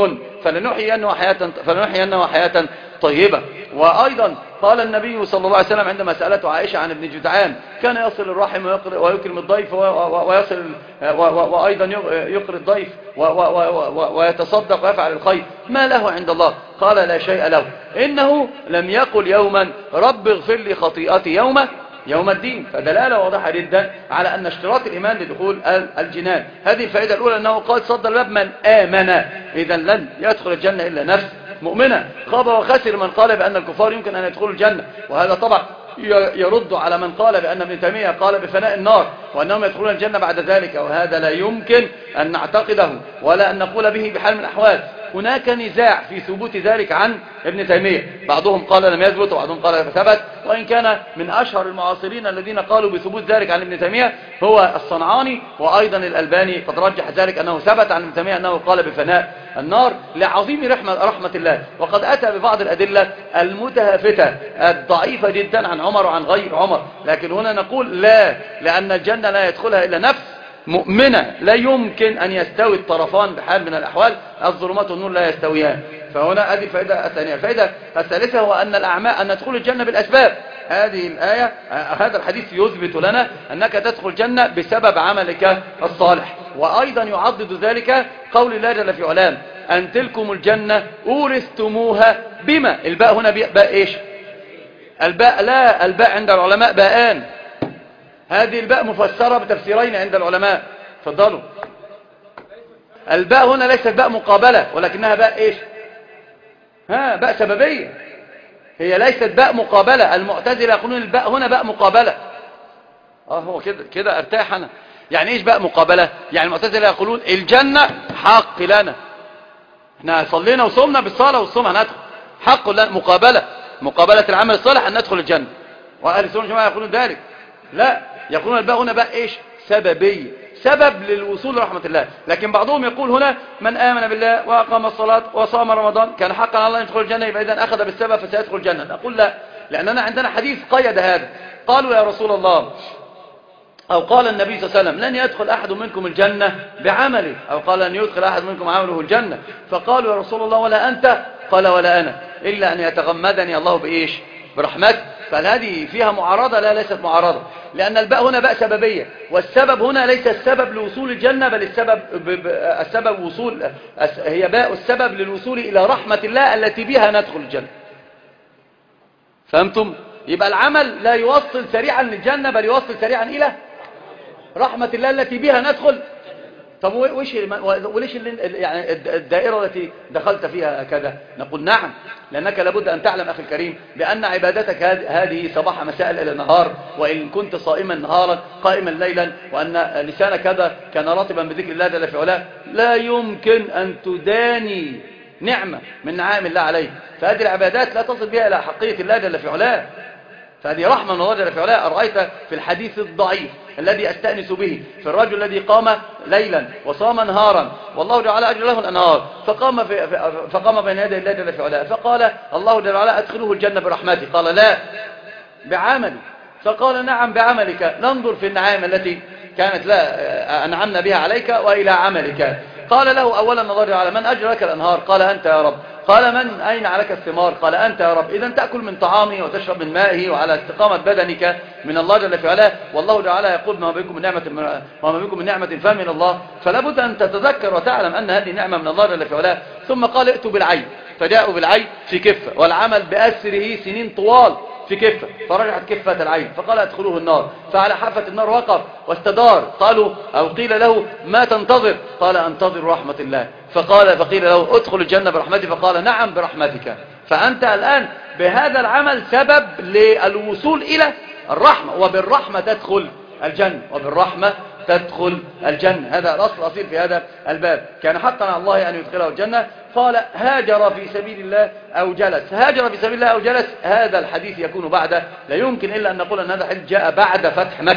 فلنحيينه حياة فلنحيينه حياة طيبة. وأيضا قال النبي صلى الله عليه وسلم عندما سألته عائشة عن ابن جدعان: كان يصل الرحم ويكرم الضيف ويصل وأيضا يقري الضيف ويتصدق ويفعل الخير، ما له عند الله؟ قال: لا شيء له، إنه لم يقل يوما رب اغفر لي خطيئتي يوم يوم الدين. فدلالة واضحة جدا على أن اشتراط الإيمان لدخول الجنان. هذه الفائدة الأولى، أنه قال صد الباب من آمن، إذا لن يدخل الجنة إلا نفس مؤمنة. خاب وخسر من قال بأن الكفار يمكن أن يدخلوا الجنة، وهذا طبعا يرد على من قال بأن ابن تيمية قال بفناء النار وأنهم يدخلون الجنة بعد ذلك، وهذا لا يمكن أن نعتقده ولا أن نقول به بحال من الأحوال. هناك نزاع في ثبوت ذلك عن ابن تيمية، بعضهم قال لم يثبت وبعضهم قال ثبت، وإن كان من أشهر المعاصرين الذين قالوا بثبوت ذلك عن ابن تيمية هو الصنعاني، وأيضا الألباني قد رجح ذلك أنه ثبت عن ابن تيمية أنه قال بفناء النار لعظيم رحمة, رحمة الله. وقد أتى ببعض الأدلة المتهافتة الضعيفة جدا عن عمر وعن غير عمر، لكن هنا نقول لا، لأن الجنة لا يدخلها إلا نفس مؤمنة، لا يمكن أن يستوي الطرفان بحال من الأحوال، الظلمات والنور لا يستويان. فهنا هذه الفائدة الثانية. الفائدة الثالثة هو أن الأعمال أن ندخل الجنة بالأسباب. هذه الآية هذا الحديث يثبت لنا أنك تدخل الجنة بسبب عملك الصالح، وأيضا يعضد ذلك قول الله جل في علام: أن تلكم الجنة أورثتموها بما. الباء هنا باء إيش؟ الباء لا، الباء عند العلماء باءان. هذه الباء مفسرة بتفسيرين عند العلماء. تفضلوا. الباء هنا ليست باء مقابلة، ولكنها باء إيش؟ ها، باء سببية، هي ليست باء مقابلة. المعتزلة يقولون الباء هنا باء مقابلة. اه هو كده كده ارتاح انا. يعني ايش باء مقابلة؟ يعني المعتزلة يقولون الجنة حق لنا، احنا صلينا وصومنا بالصلاة والصوم هندخل، حق لنا، مقابلة مقابلة العمل الصالح ان ندخل الجنة. واهل السنة والجماعة يقولون ذلك لا، يقولون الباء هنا باء ايش؟ سببية، سبب للوصول لرحمة الله. لكن بعضهم يقول هنا من آمن بالله وأقام الصلاة وصام رمضان كان حقا على الله يدخل الجنة، يبقى إذن أخذ بالسبب فسيدخل الجنة. نقول لا، لأننا عندنا حديث قيد هذا. قالوا يا رسول الله، أو قال النبي صلى الله عليه وسلم: لن يدخل أحد منكم الجنة بعمله، أو قال لن يدخل أحد منكم عمله الجنة. فقالوا يا رسول الله ولا أنت؟ قال ولا أنا، إلا أن يتغمدني الله بإيش؟ برحمته. فهذه فيها معارضة؟ لا، ليست معارضة، لأن الباء هنا باء سببية، والسبب هنا ليس السبب لوصول الجنة، بل السبب السبب وصول هي باء السبب للوصول إلى رحمة الله التي بها ندخل الجنة. فهمتم؟ يبقى العمل لا يوصل سريعا للجنة، بل يوصل سريعا إلى رحمة الله التي بها ندخل. طب وإيش وليش يعني الدائرة التي دخلت فيها هكذا؟ نقول نعم، لأنك لابد أن تعلم أخي الكريم بأن عبادتك هذه صباح مساء إلى نهار، وإن كنت صائما نهارا قائما ليلا، وأن لسانك هذا كان رطبا بذكر الله جل في علاه، لا يمكن أن تداني نعمة من نعام الله عليك. فهذه العبادات لا تصل بها إلى حقية الله جل في علاه، فهذه رحمة من الله جل في علاه. أرأيت في الحديث الضعيف الذي أستأنس به في الرجل الذي قام ليلا وصام نهارا والله جل أجر له الأنهار، فقام, في فقام بين يدي الله جل في علاه فقال الله جل وعلا أدخله الجنة برحمتي. قال لا، بعملي. فقال نعم بعملك، ننظر في النعام التي كانت لا أنعمنا بها عليك وإلى عملك. قال له أولا نظر على من أجر لك الأنهار؟ قال أنت يا رب. قال من أين عليك الثمار؟ قال أنت يا رب. إذن تأكل من طعامه وتشرب من مائه وعلى استقامة بدنك من الله جل في علاه، والله تعالى يقول ما بكم من نعمة وما بكم من نعمة فمن الله. فلا بد أن تتذكر وتعلم أن هذه نعمة من الله جل في علاه. ثم قال ائتوا بالعين، فجاءوا بالعين في كفة، والعمل بأسره سنين طوال في كفة، فرجعت كفة العين فقال ادخلوه النار، فعلى حافة النار وقف واستدار. قالوا أو قيل له ما تنتظر؟ قال انتظر رحمة الله. فقال فقيل له ادخل الجنة برحمتي، فقال نعم برحمتك. فأنت الآن بهذا العمل سبب للوصول إلى الرحمة، وبالرحمة تدخل الجنة، وبالرحمة تدخل الجنة. هذا الأصل الأصيل في هذا الباب. كان حقا على الله أن يدخله الجنة. قال هاجر في سبيل الله أو جلس. هاجر في سبيل الله أو جلس، هذا الحديث يكون بعد، لا يمكن إلا أن نقول أن هذا الحديث جاء بعد فتح مكة،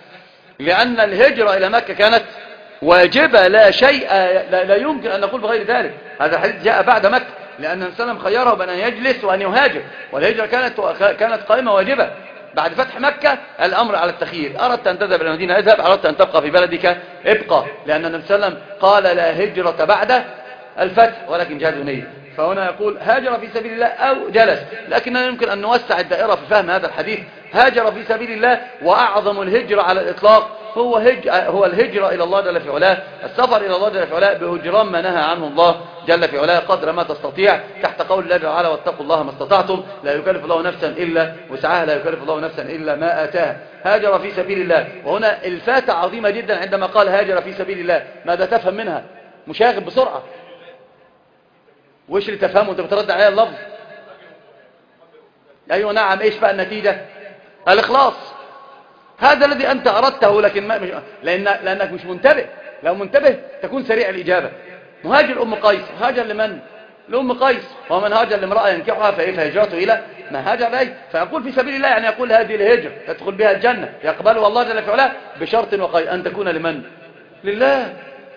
لأن الهجرة إلى مكة كانت واجبة، لا شيء لا, لا يمكن أن نقول بغير ذلك. هذا الحديث جاء بعد مكة، لأن النبي صلى الله عليه وسلم خيره بين أن يجلس وأن يهاجر، والهجرة كانت كانت قائمة واجبة. بعد فتح مكة الأمر على التخيير، أردت أن تذهب إلى المدينة اذهب، أردت أن تبقى في بلدك ابقى، لأن النبي صلى الله عليه وسلم قال لا هجرة بعد الفتح ولكن جهاد نية. فهنا يقول هاجر في سبيل الله أو جلس، لكننا يمكن أن نوسع الدائرة في فهم هذا الحديث. هاجر في سبيل الله، وأعظم الهجرة على الإطلاق هو, هج... هو الهجرة إلى الله جل في علاه، السفر إلى الله جل في علاه بهجران ما نهى عنه الله جل في علاه قدر ما تستطيع، تحت قول الله تعالى واتقوا الله ما استطعتم، لا يكلف الله نفسا إلا وسعها، لا يكلف الله نفسا إلا ما آتاها. هاجر في سبيل الله، وهنا الفاتة عظيمة جدا عندما قال هاجر في سبيل الله. ماذا تفهم منها؟ مشاغب بسرعة، وإيش اللي تفهمه أنت بترد عليها اللفظ؟ أيوة نعم. إيش بقى النتيجة؟ الإخلاص. هذا الذي أنت أردته، لكن ما مش... لأن... لأنك مش منتبه. لو منتبه تكون سريع الإجابة. مهاجر أم قيس هاجر لمن؟ لأم قيس. ومن هاجر لامرأة ينكحها فهجرته إلى ما هاجر إليه. فيقول في سبيل الله، يعني يقول هذه الهجرة تدخل بها الجنة يقبلها الله جل في علاه بشرط وقيد أن تكون لمن؟ لله.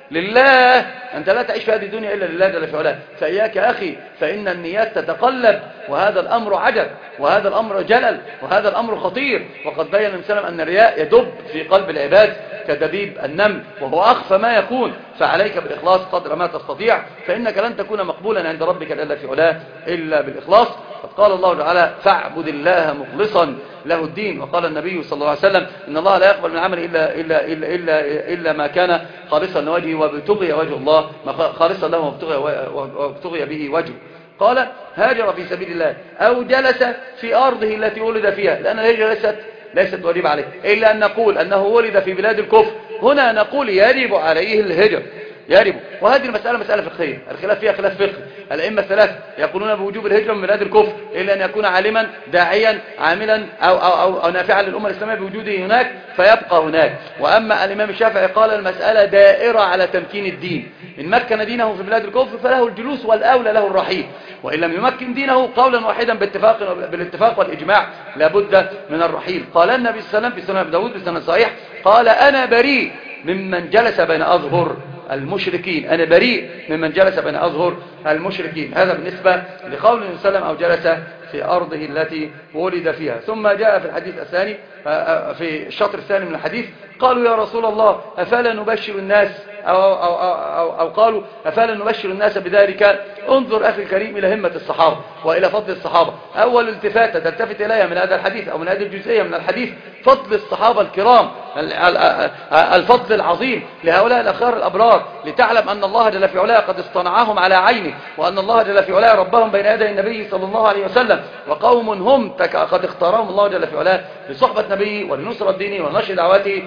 لله. أنت لا تعيش في هذه الدنيا إلا لله جل في علاه. فإياك أخي، فإن النيات تتقلب، وهذا الأمر عجب، وهذا الأمر جلل، وهذا الأمر خطير. وقد بين النبي صلى الله عليه وسلم أن الرياء يدب في قلب العباد كدبيب النمل، وهو أخفى ما يكون. فعليك بالإخلاص قدر ما تستطيع، فإنك لن تكون مقبولا عند ربك جل في علاه إلا بالإخلاص. قد قال الله تعالى فاعبد الله مخلصا له الدين. وقال النبي صلى الله عليه وسلم إن الله لا يقبل من عمل إلا, إلا, إلا, إلا, إلا ما كان خالصا لوجهه وابتغي وجه الله، خالصا له وابتغي به وجهه. قال هاجر في سبيل الله أو جلس في أرضه التي ولد فيها، لأن الهجرة ليست ليست واجب عليه، إلا أن نقول أنه ولد في بلاد الكفر. هنا نقول يجب عليه الهجرة، يجب. وهذه المسألة مسألة فقهية، الخلاف فيها خلاف فقهي. الأئمة الثلاثة يقولون بوجوب الهجرة من بلاد الكفر، إلا أن يكون عالما داعيا عاملا أو, أو, أو, أو نافعا للأمة الإسلامية بوجوده هناك فيبقى هناك. وأما الإمام الشافعي قال المسألة دائرة على تمكين الدين، إن مكن دينه في بلاد الكفر فله الجلوس والأولى له الرحيل، وإن لم يمكن دينه قولا واحدا باتفاق بالاتفاق والإجماع لابد من الرحيل. قال النبي صلى الله عليه وسلم في سنن أبي داود بسند صحيح قال أنا بريء ممن جلس بين أظهر المشركين، أنا بريء ممن جلس بين أظهر المشركين. هذا بالنسبة لقول النبي صلى الله عليه وسلم أو جلس في أرضه التي ولد فيها. ثم جاء في الحديث الثاني في الشطر الثاني من الحديث قالوا يا رسول الله أفلا نبشر الناس أو, أو, أو, أو, أو قالوا أفلا نبشر الناس بذلك. انظر أخي الكريم إلى همة الصحابة وإلى فضل الصحابة. أول التفاتة تلتفت إليها من هذا الحديث أو من هذه الجزئية من الحديث فضل الصحابة الكرام، الفضل العظيم لهؤلاء الأخيار الأبرار، لتعلم أن الله جل في علاه قد اصطنعهم على عينه، وأن الله جل في علاه ربهم بين يدي النبي صلى الله عليه وسلم، وقوم هم قد اختارهم الله جل في علاه لصحبة نبيه ولنصرة دينه ونشر دعوته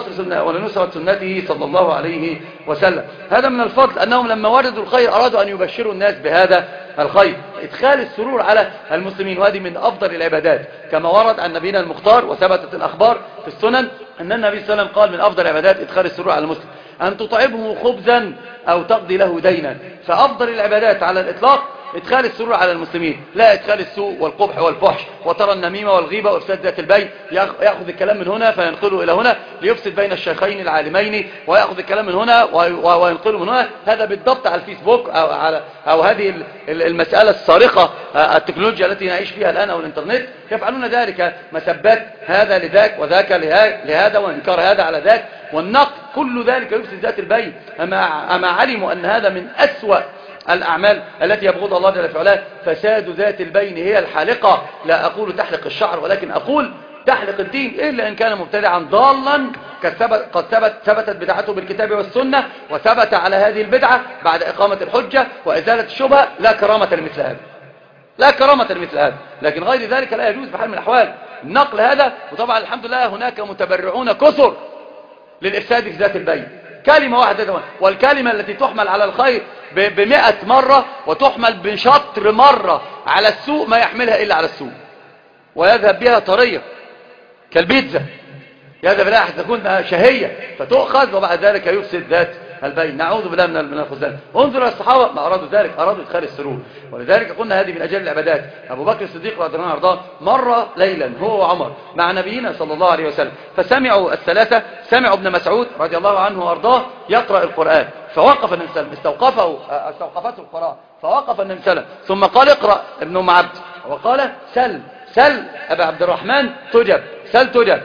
ولنصرة سنته صلى الله عليه وسلم. هذا من الفضل أنهم لما وجدوا الخير أرادوا أن يبشروا الناس بهذا الخير، إدخال السرور على المسلمين. وهذه من أفضل العبادات كما ورد عن نبينا المختار وثبتت الأخبار في السنن أن النبي صلى الله عليه وسلم قال من أفضل العبادات إدخال السرور على المسلم، أن تطعمه خبزا أو تقضي له دينا. فأفضل العبادات على الإطلاق إدخال السرور على المسلمين، لا إدخال السوء والقبح والفحش وترى النميمة والغيبة وإفساد ذات البين. يأخذ الكلام من هنا فينقله إلى هنا ليفسد بين الشيخين العالمين، ويأخذ الكلام من هنا وينقله من هنا. هذا بالضبط على الفيسبوك أو, على أو هذه المسألة الصارخة التكنولوجيا التي نعيش فيها الآن أو الإنترنت، يفعلون ذلك مسبات هذا لذاك وذاك لهذا وإنكار هذا على ذاك والنقد، كل ذلك يفسد ذات البين. أما, أما علموا أن هذا من أسوأ الأعمال التي يبغض الله جل في علاه. فساد ذات البين هي الحالقة، لا أقول تحلق الشعر ولكن أقول تحلق الدين، إلا إن كان مبتدعا ضالا قد ثبت ثبتت بدعته بالكتاب والسنة، وثبت على هذه البدعة بعد إقامة الحجة وإزالة الشبهة. لا كرامة لمثل هذا، لا كرامة لمثل هذا. لكن غير ذلك لا يجوز بحال من الأحوال النقل هذا. وطبعا الحمد لله هناك متبرعون كثر للإفساد في ذات البين. كلمة واحدة، والكلمة التي تحمل على الخير بمئة مرة وتحمل بشطر مرة على السوء ما يحملها إلا على السوء، ويذهب بها طرية كالبيتزا، يذهب بها حتى تكون شهية فتؤخذ وبعد ذلك يفسد ذات البين. نعوذ بالله من الخذلان. انظر الصحابة ما أرادوا ذلك، أرادوا إدخال السرور. ولذلك قلنا هذه من أجل العبادات. أبو بكر الصديق رضي الله عنه وارضاه مر ليلا هو وعمر مع نبينا صلى الله عليه وسلم، فسمعوا الثلاثة، سمعوا ابن مسعود رضي الله عنه وارضاه يقرأ القرآن، فوقف النبي صلى الله عليه وسلم، استوقفه استوقفته القراءة، فوقف النبي صلى الله عليه وسلم ثم قال اقرأ ابن أم عبد، وقال سل سل أبا عبد الرحمن تجب، سل تجب.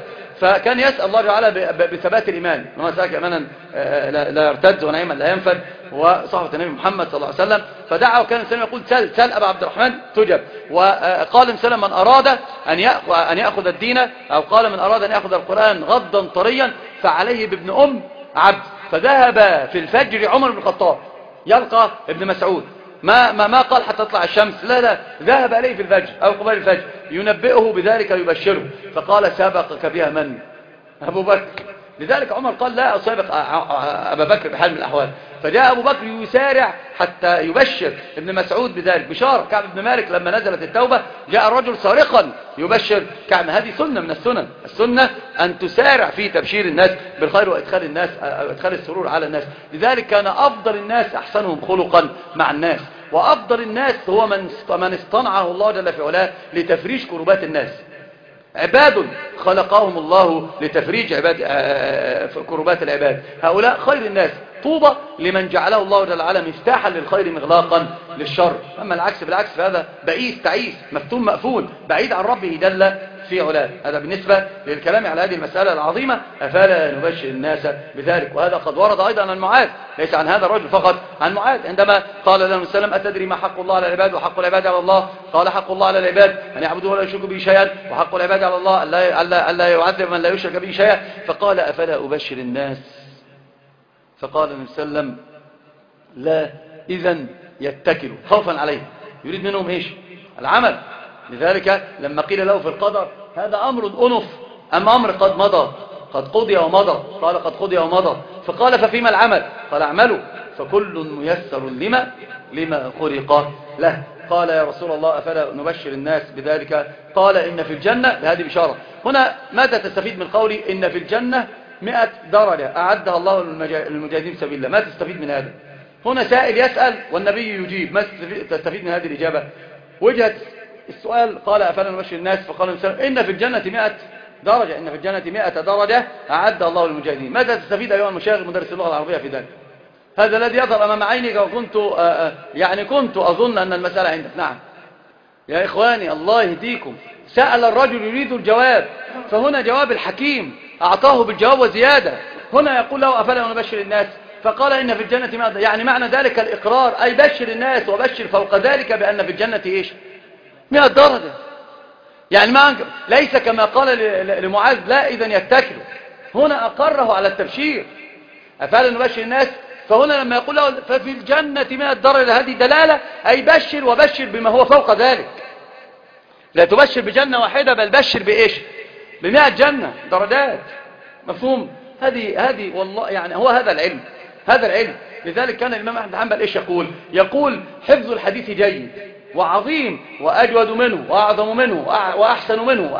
فكان يسأل الله تعالى بثبات الإيمان، لما سألك إيمانا لا يرتد ونعيما لا ينفد، وصحبة النبي محمد صلى الله عليه وسلم، فدعا وكان الإنسان يقول سل سل أبا عبد الرحمن تجب. وقال الإنسان من أراد أن يأخذ الدين، أو قال من أراد أن يأخذ القرآن غضا طريا فعليه بابن أم عبد. فذهب في الفجر عمر بن الخطاب يلقى ابن مسعود، ما ما ما قال حتى تطلع الشمس، لا لا، ذهب إليه في الفجر أو قبل الفجر ينبئه بذلك ويبشره، فقال سابقك بها من؟ أبو بكر. لذلك عمر قال لا أسابق أبا بكر بحال من الأحوال، فجاء أبو بكر يسارع حتى يبشر ابن مسعود بذلك. بشار كعب بن مالك لما نزلت التوبة جاء الرجل صارخا يبشر كعب. هذه سنة من السنن، السنة أن تسارع في تبشير الناس بالخير وإدخال الناس وإدخال السرور على الناس. لذلك كان أفضل الناس أحسنهم خلقا مع الناس، وأفضل الناس هو من من اصطنعه الله جل في علاه لتفريج كربات الناس. عباد خلقهم الله لتفريج عباد كربات العباد، هؤلاء خير الناس. طوبى لمن جعله الله جل وعلا مفتاحا للخير مغلاقا للشر. أما العكس بالعكس فهذا بئيس تعيس مفتون مأفون بعيد عن ربه جل في علاه. هذا بالنسبة للكلام على هذه المسألة العظيمة، أفلا نبشر الناس بذلك. وهذا قد ورد أيضا عن معاذ، ليس عن هذا الرجل فقط، عن معاذ عندما قال له وسلم أتدري ما حق الله على العباد وحق العباد على الله؟ قال حق الله على العباد أن يعبدوه ولا يشركوا به شيئا، وحق العباد على الله ألا يعذب من لا يشرك به شيئا. فقال أفلا أبشر الناس؟ فقال النبي صلى الله عليه وسلم لا، إذن يتكلوا خوفا عليه، يريد منهم ايش؟ العمل. لذلك لما قيل له في القدر هذا أمر أنف أم أمر قد مضى، قد قضي ومضى، قال قد قضي ومضى. فقال ففيما العمل؟ قال اعملوا فكل ميسر لما لما خلق له. قال يا رسول الله أفلا نبشر الناس بذلك؟ قال إن في الجنة، هذه بشارة. هنا ماذا تستفيد من قولي إن في الجنة مئة درجة أعدها الله للمجاهدين في سبيل الله؟ ما تستفيد من هذا؟ هنا سائل يسأل والنبي يجيب، ما تستفيد من هذه الإجابة؟ وجهة السؤال قال أفلا نبشر الناس؟ فقال إن في الجنة مئة درجة، إن في الجنة مئة درجة أعدها الله للمجاهدين. ماذا تستفيد أيها المشاغل مدرس اللغة العربية في ذلك؟ هذا الذي يظهر أمام عينك، وكنت يعني كنت أظن أن المسألة عندك. نعم يا إخواني الله يهديكم، سأل الرجل يريد الجواب، فهنا جواب الحكيم أعطاه بالجواب وزيادة. هنا يقول له أفلا نبشر الناس؟ فقال إن في الجنة مئة، يعني معنى ذلك الإقرار، أي بشر الناس وبشر فوق ذلك بأن في الجنة إيش؟ مئة درجة. يعني ما ليس كما قال لمعاذ لا إذن يتكلوا، هنا أقره على التبشير. أفلا نبشر الناس؟ فهنا لما يقول له ففي الجنة مئة درجة، هذه دلالة أي بشر وبشر بما هو فوق ذلك. لا تبشر بجنة واحدة بل بشر بإيش؟ بمئة جنة درجات. مفهوم؟ هذه هذه والله يعني هو هذا العلم، هذا العلم. لذلك كان الإمام أحمد بن حنبل إيش يقول؟ يقول حفظ الحديث جيد وعظيم وأجود منه وأعظم منه وأحسن منه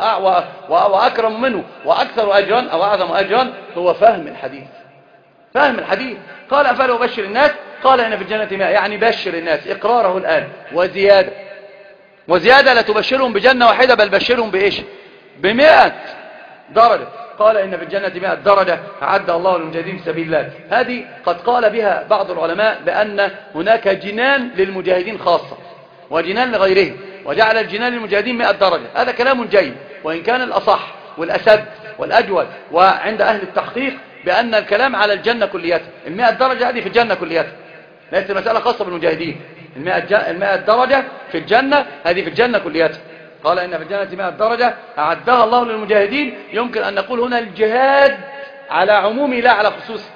وأكرم منه وأكثر أجرا أو أعظم أجرا هو فهم الحديث، فهم الحديث. قال أفلا أبشر الناس؟ قال إن في الجنة مئة، يعني بشر الناس، إقراره الآن وزيادة، وزيادة لا تبشرهم بجنة واحدة بل بشرهم بإيش؟ بمئة درجة. قال إن في الجنة مئة درجة أعد الله للمجاهدين في سبيل الله. هذه قد قال بها بعض العلماء بأن هناك جنان للمجاهدين خاصة وجنان لغيرهم، وجعل الجنان للمجاهدين مئة درجة. هذا كلام جيد، وإن كان الأصح والأسد والأجود وعند أهل التحقيق بأن الكلام على الجنة كلياتها. المئة درجة هذه في الجنة كلياتها، ليست مسألة خاصة بالمجاهدين. المئة درجة في الجنة هذه في الجنة كلياتها. قال إن في الجنة مئة درجة أعدها الله للمجاهدين. يمكن أن نقول هنا الجهاد على عمومه لا على خصوصه،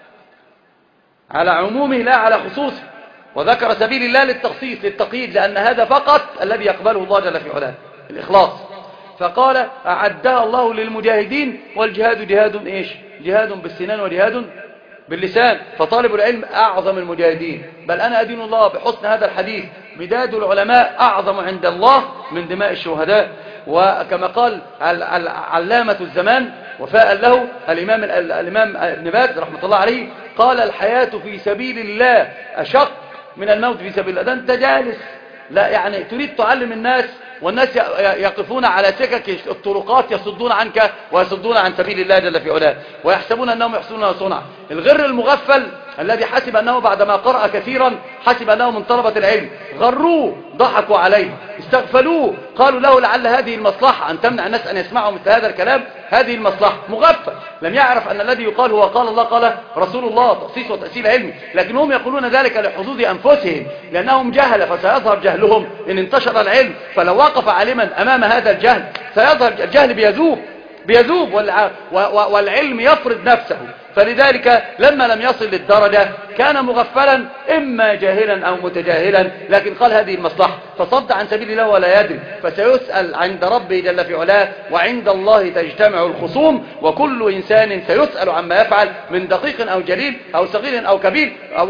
على عمومه لا على خصوصه، وذكر سبيل الله للتخصيص للتقييد، لأن هذا فقط الذي يقبله الله جل في علاه، الإخلاص. فقال أعدها الله للمجاهدين. والجهاد جهاد إيش؟ جهاد بالسنان وجهاد باللسان. فطالب العلم أعظم المجاهدين، بل أنا أدين الله بحسن هذا الحديث مداد العلماء أعظم عند الله من دماء الشهداء. وكما قال علامة الزمان وفاء له الإمام, الإمام ابن باز رحمة الله عليه، قال الحياة في سبيل الله أشق من الموت في سبيل الله. ده أنت جالس لا يعني تريد تعلم الناس، والناس يقفون على سكك الطرقات يصدون عنك ويصدون عن سبيل الله جل في علاه، ويحسبون أنهم يحسنون صنعا. الغر المغفل الذي حسب أنه بعدما قرأ كثيرا حسب أنه من طلبة العلم، غروه، ضحكوا عليه، استغفلوه، قالوا له لعل هذه المصلحة أن تمنع الناس أن يسمعوا مثل هذا الكلام، هذه المصلحة. مغفل، لم يعرف أن الذي يقال هو قال الله قال رسول الله، تخصيص وتأصيل علمي، لكنهم يقولون ذلك لحظوظ أنفسهم لأنهم جهل، فسيظهر جهلهم إن انتشر العلم. فلو وقف عالما أمام هذا الجهل سيظهر الجهل بيذوب بيذوب والعلم يفرض نفسه. فلذلك لما لم يصل للدرجة كان مغفلا إما جاهلا أو متجاهلا، لكن قال هذه المصلحة فصد عن سبيل الله ولا يدري، فسيسأل عند ربه جل في علاه، وعند الله تجتمع الخصوم، وكل إنسان سيسأل عما يفعل من دقيق أو جليل أو صغير أو كبير.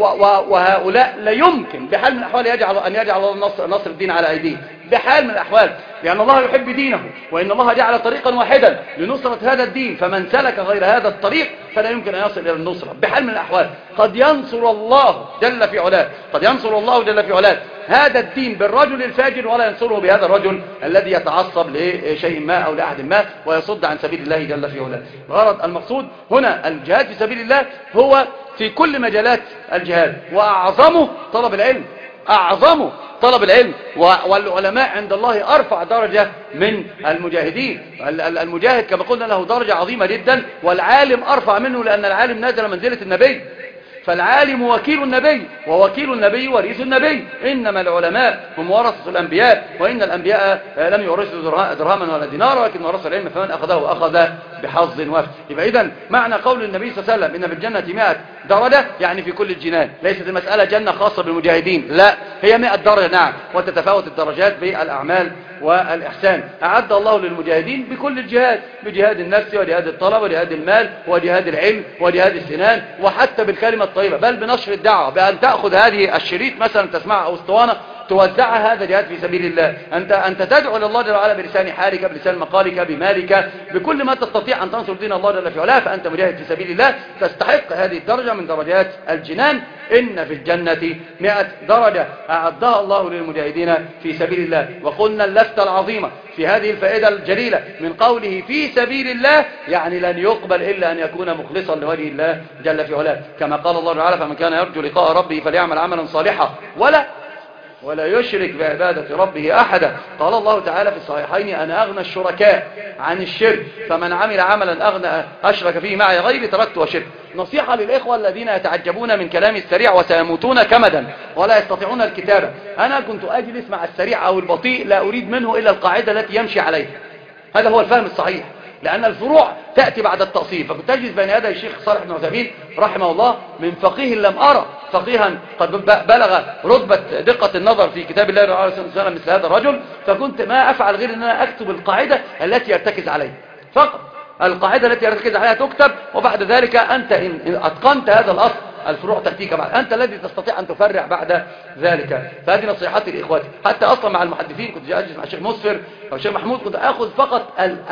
وهؤلاء لا يمكن بحال من الأحوال يجعل أن يجعل الله نصر, نصر الدين على أيديهم بحال من الأحوال، لأن الله يحب دينه، وإن الله جعل طريقا واحدا لنصرة هذا الدين، فمن سلك غير هذا الطريق فلا يمكن أن يصل إلى النصرة بحال من الأحوال. قد ينصر الله جل في علاه قد ينصر الله جل في علاه هذا الدين بالرجل الفاجر، ولا ينصره بهذا الرجل الذي يتعصب لشيء ما أو لأحد ما ويصد عن سبيل الله جل في علاه. الغرض المقصود هنا الجهاد في سبيل الله هو في كل مجالات الجهاد، وأعظمه طلب العلم، أعظمه طلب العلم، والعلماء عند الله أرفع درجة من المجاهدين. المجاهد كما قلنا له درجة عظيمة جدا، والعالم أرفع منه لأن العالم نازل منزلة النبي، فالعالم وكيل النبي، ووكيل النبي وريث النبي. إنما العلماء هم ورثة الأنبياء، وإن الأنبياء لم يورثوا درهما ولا دينارا، ولكن ورثوا العلم، فمن أخذه أخذ بحظ وافر. يبقى إذن معنى قول النبي صلى الله عليه وسلم إن في الجنة مئة درجة، يعني في كل الجنان، ليست المسألة جنة خاصة بالمجاهدين، لا، هي مئة درجة نعم، وتتفاوت الدرجات بالأعمال والإحسان. أعد الله للمجاهدين بكل الجهاد، بجهاد النفس وجهاد الطلب وجهاد المال وجهاد العلم وجهاد السنان، وحتى بالكلمة الطيبة، بل بنشر الدعوة، بأن تأخذ هذه الشريط مثلا تسمعها أو اسطوانة توزعها، هذا جهاد في سبيل الله. أنت أنت تدعو لله جل وعلا بلسان حالك، بلسان مقالك، بمالك، بكل ما تستطيع أن تنصر دين الله جل في علاه، فأنت مجاهد في سبيل الله، تستحق هذه الدرجة من درجات الجنان. إن في الجنة مئة درجة أعدها الله للمجاهدين في سبيل الله. وقلنا اللفتة العظيمة في هذه الفائدة الجليلة من قوله في سبيل الله، يعني لن يقبل إلا أن يكون مخلصا لوجه الله جل في علاه، كما قال الله تعالى فمن كان يرجو لقاء ربه فليعمل عملا صالحا ولا ولا يشرك بعبادة ربه أحدا. قال الله تعالى في الصحيحين أنا أغنى الشركاء عن الشرك، فمن عمل عملا أغنى أشرك فيه معي غيري تركت وشرك. نصيحة للإخوة الذين يتعجبون من كلام السريع وسيموتون كمدا ولا يستطيعون الكتابة. أنا كنت أجلس مع السريع أو البطيء لا أريد منه إلا القاعدة التي يمشي عليها، هذا هو الفهم الصحيح، لأن الفروع تأتي بعد التأصيل. فكنت أجلس بين يدي الشيخ صالح بن عثيمين رحمه الله من فقيه لم أرى فقيها قد بلغ رتبة دقة النظر في كتاب الله عليه وسلم مثل هذا الرجل، فكنت ما أفعل غير أن أنا أكتب القاعدة التي يرتكز عليها فقط، القاعدة التي يرتكز عليها تكتب، وبعد ذلك أنت إن أتقنت هذا الأصل الفروع تأتيك بعد، أنت الذي تستطيع أن تفرع بعد ذلك. فهذه نصيحتي لإخواتي. حتى أصلا مع المحدثين كنت أجلس مع الشيخ مسفر أو الشيخ محمود، كنت أخذ فقط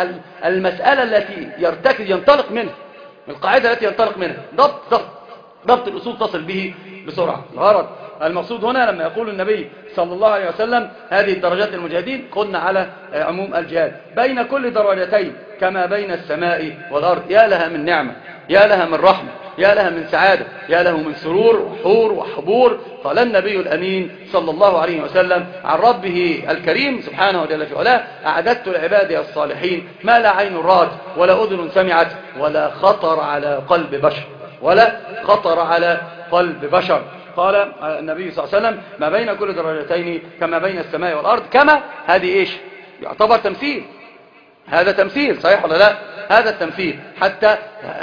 المسألة التي يرتكز ينطلق منها، القاعدة التي ينطلق منها، ضبط ضبط ضبط الأصول تصل به بسرعة. الغرض المقصود هنا لما يقول النبي صلى الله عليه وسلم هذه الدرجات المجاهدين، قلنا على عموم الجهاد بين كل درجتين كما بين السماء والأرض. يا لها من نعمة، يا لها من رحمة، يا لها من سعادة، يا له من سرور وحور وحبور. قال النبي الأمين صلى الله عليه وسلم عن ربه الكريم سبحانه وجل في علاه أعددت لعبادي الصالحين ما لا عين رأت ولا أذن سمعت ولا خطر على قلب بشر ولا خطر على قلب بشر. قال النبي صلى الله عليه وسلم ما بين كل درجتين كما بين السماء والأرض. كما هذه إيش؟ يعتبر تمثيل، هذا تمثيل صحيح ولا لا؟ هذا التمثيل، حتى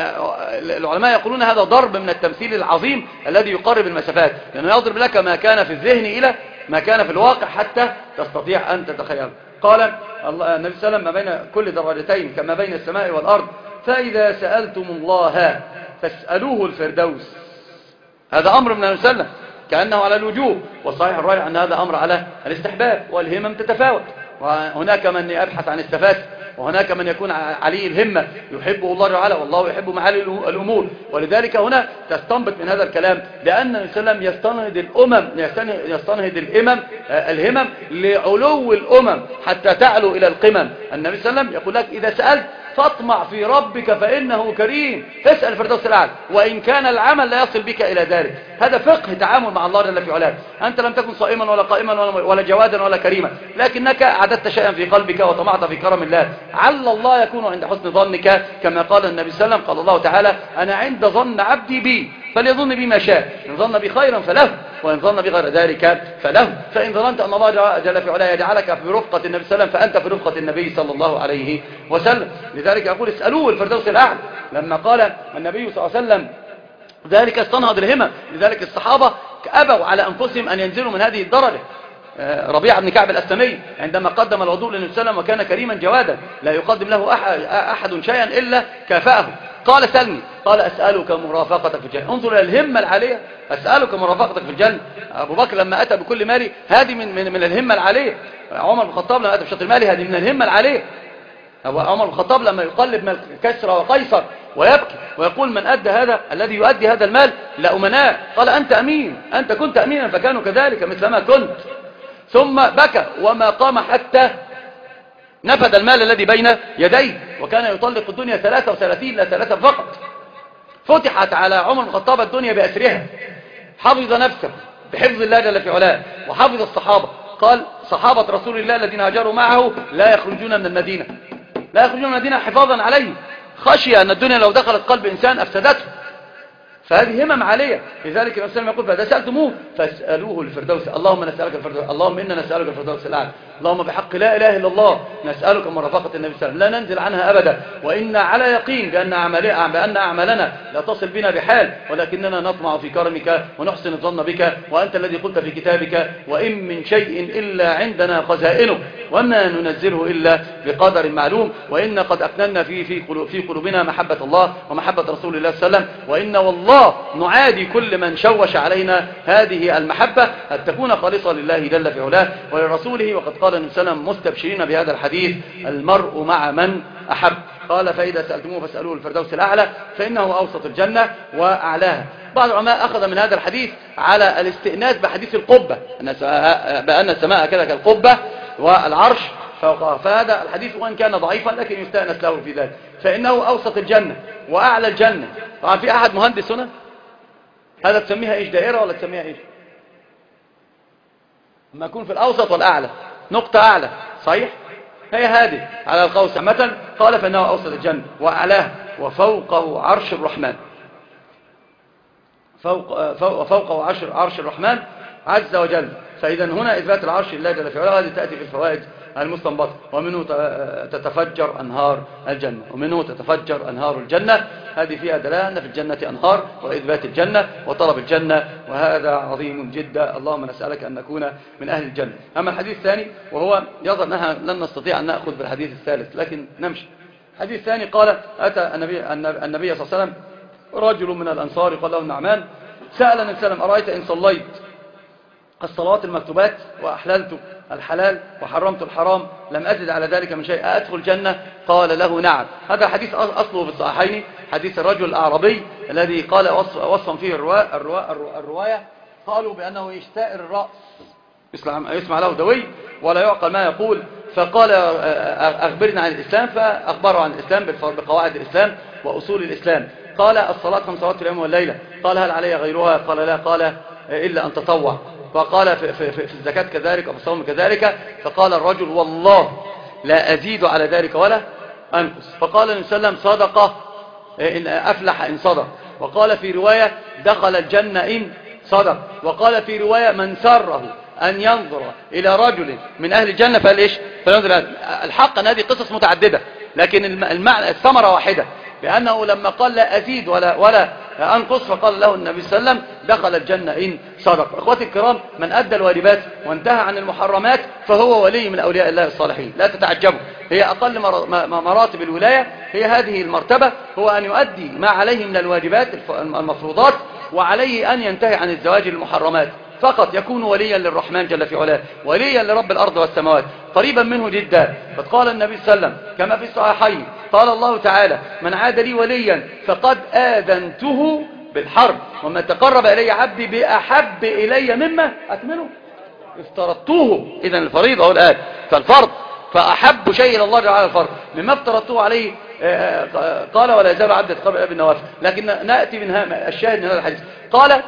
العلماء يقولون هذا ضرب من التمثيل العظيم الذي يقرب المسافات، لأنه يضرب لك ما كان في الذهن إلى ما كان في الواقع حتى تستطيع أن تتخيل. قال النبي صلى الله عليه وسلم ما بين كل درجتين كما بين السماء والأرض فإذا سألتم الله فاسألوه الفردوس. هذا أمر من النبي صلى الله عليه وسلم كأنه على الوجوب، والصحيح الراجح أن هذا أمر على الاستحباب، والهمم تتفاوت، وهناك من يبحث عن السفاسف، وهناك من يكون عليه الهمة يحبه الله تعالى والله يحب معالي الأمور. ولذلك هنا تستنبط من هذا الكلام لأن النبي صلى الله عليه وسلم يستنهض الأمم يستنهض الإمم الهمم لعلو الأمم حتى تعلو إلى القمم. النبي صلى الله عليه وسلم يقول لك إذا سألت فاطمع في ربك فإنه كريم. اسأل الفردوس الأعلى وإن كان العمل لا يصل بك إلى ذلك. هذا فقه تعامل مع الله جل في علاه. أنت لم تكن صائما ولا قائما ولا جوادا ولا كريما، لكنك عددت شيئا في قلبك وطمعت في كرم الله. عل الله يكون عند حسن ظنك، كما قال النبي صلى الله عليه وسلم، قال الله تعالى أنا عند ظن عبدي بي فليظن بي ما شاء، إن ظن بي خيرا فله وإن ظن بغير ذلك فله. فإن ظننت أن الله جل في علاه يجعلك في رفقة النبي صلى الله عليه وسلم فأنت في رفقة النبي صلى الله عليه وسلم. لذلك يقول اسألوه الفردوس الأعلى. لما قال النبي صلى الله عليه وسلم ذلك استنهض الهمم. لذلك الصحابة أبوا على أنفسهم أن ينزلوا من هذه الدرجة. ربيعة بن كعب الأسلمي عندما قدم الوضوء للنبي صلى الله عليه وسلم وكان كريما جوادا لا يقدم له أحد شيئا إلا كافأه. قال سلني، قال أسألك مرافقتك في الجنة. انظر إلى الهمة العالية، أسألك مرافقتك في الجنة. أبو بكر لما أتى بكل مالي هذه من, من, من الهمة العالية. عمر بن الخطاب لما أتى بشطر مالي هذه من الهمة العالية. عمر بن الخطاب لما يقلب مال كسرى وقيصر ويبكي ويقول من أدى هذا الذي يؤدي هذا المال لأمناء، قال أنت أمين، أنت كنت أمينا فكانوا كذلك مثلما كنت. ثم بكى وما قام حتى نفد المال الذي بين يديه، وكان يطلق الدنيا ثلاثة وثلاثين لا ثلاثة فقط. فتحت على عمر بن الخطاب الدنيا بأسرها، حفظ نفسه بحفظ الله جل في علاه وحفظ الصحابة. قال صحابة رسول الله الذين هاجروا معه لا يخرجون من المدينة، لا يخرجون من المدينة حفاظا عليه، خشية أن الدنيا لو دخلت قلب إنسان أفسدته. فهذه همم عالية. لذلك النبي صلى الله عليه وسلم يقول فإذا سألتموه فاسألوه الفردوس. اللهم نسألك الفردوس، اللهم إنا نسألك الفردوس الأعلى. اللهم بحق لا إله إلا الله نسألك مرافقة النبي صلى الله عليه وسلم لا ننزل عنها أبدا، وإنا على يقين بأن أعمالنا بأن أعمالنا لا تصل بنا بحال، ولكننا نطمع في كرمك ونحسن الظن بك، وأنت الذي قلت في كتابك وإن من شيء إلا عندنا خزائنه وما ننزله إلا بقدر معلوم، وإن قد أكننا في في في قلوبنا محبة الله ومحبة رسول الله صلى الله عليه وسلم، وإن والله نعادي كل من شوش علينا هذه المحبة أن تكون خالصة لله جل في علاه ولرسوله. وقد قال النبي صلى الله عليه وسلم مستبشرين بهذا الحديث المرء مع من أحب. قال فإذا سألتموه فاسألوه الفردوس الأعلى فإنه أوسط الجنة وأعلاها. بعض العلماء أخذ من هذا الحديث على الاستئناس بحديث القبة بأن السماء كذا كالقبة والعرش فوقها، فهذا الحديث وإن كان ضعيفا لكن يستأنس له في ذلك، فإنه أوسط الجنة وأعلى الجنة. طبعا في أحد مهندس هنا هذا تسميها إيش، دائرة ولا تسميها إيش؟ لما يكون في الأوسط والأعلى نقطة أعلى، صحيح؟ هي هذه على القوس عامة. قال فإنه أوسط الجنة وأعلاه وفوقه عرش الرحمن، فوق فوق فوقه عرش عرش الرحمن عز وجل. فإذا هنا إثبات العرش لله جل في علاه، هذه تأتي في الفوائد المستنبطة. ومنه تتفجر أنهار الجنة، ومنه تتفجر أنهار الجنة. هذه فيها دلالة أن في الجنة أنهار وإثبات الجنة وطلب الجنة، وهذا عظيم جدا. اللهم نسألك أن نكون من أهل الجنة. أما الحديث الثاني وهو يظهر أنها لن نستطيع أن نأخذ بالحديث الثالث لكن نمشي. الحديث الثاني قال أتى النبي, النبي صلى الله عليه وسلم رجل من الأنصار قال له النعمان سأل النبي صلى الله عليه وسلم أرأيت إن صليت الصلوات المكتوبات وأحللت الحلال وحرمت الحرام لم أزد على ذلك من شيء أدخل الجنة؟ قال له نعم. هذا حديث أصله في الصحيحين، حديث الرجل الأعرابي الذي قال وصفا فيه الرواية, الرواية قالوا بأنه يشتائر الرأس يسمع له دوي ولا يعقل ما يقول، فقال أخبرنا عن الإسلام، فأخبره عن الإسلام بقواعد الإسلام وأصول الإسلام. قال الصلاة خمس صلوات في اليوم والليلة. قال هل علي غيرها؟ قال لا. قال إلا أن تطوع. فقال في, في, في الزكاة كذلك وفي الصوم كذلك. فقال الرجل والله لا أزيد على ذلك ولا أنقص. فقال النبي صلى الله عليه وسلم صدقة إن أفلح إن صدق. وقال في رواية دخل الجنة إن صدق. وقال في رواية من سره أن ينظر إلى رجل من أهل الجنة فالإيش فينظر. الحق أن هذه قصص متعددة لكن المعنى الثمرة واحدة، لأنه لما قال لا أزيد ولا, ولا أنقص فقال له النبي صلى الله عليه وسلم دخل الجنة إن صدق. أخواتي الكرام، من أدى الواجبات وانتهى عن المحرمات فهو ولي من أولياء الله الصالحين. لا تتعجبوا، هي أقل مراتب الولاية هي هذه المرتبة، هو أن يؤدي ما عليه من الواجبات المفروضات وعليه أن ينتهي عن الزواج المحرمات فقط، يكون وليا للرحمن جل في علاه، وليا لرب الأرض والسماوات، قريبا منه جدا. قد قال النبي صلى الله عليه وسلم كما في الصحيحين قال الله تعالى من عاد لي وليا فقد آذنته بالحرب، وما تقرب إلي عبدي بأحب إلي مما أكمله افترضته. إذن الفريضة هو الآن فالفرض، فأحب شيء إلى الله تعالى الفرض مما افترضته عليه قال ولا يزال عبد يتقرب إلي بالنوافل. لكن نأتي من الشاهد من هذا الحديث، قال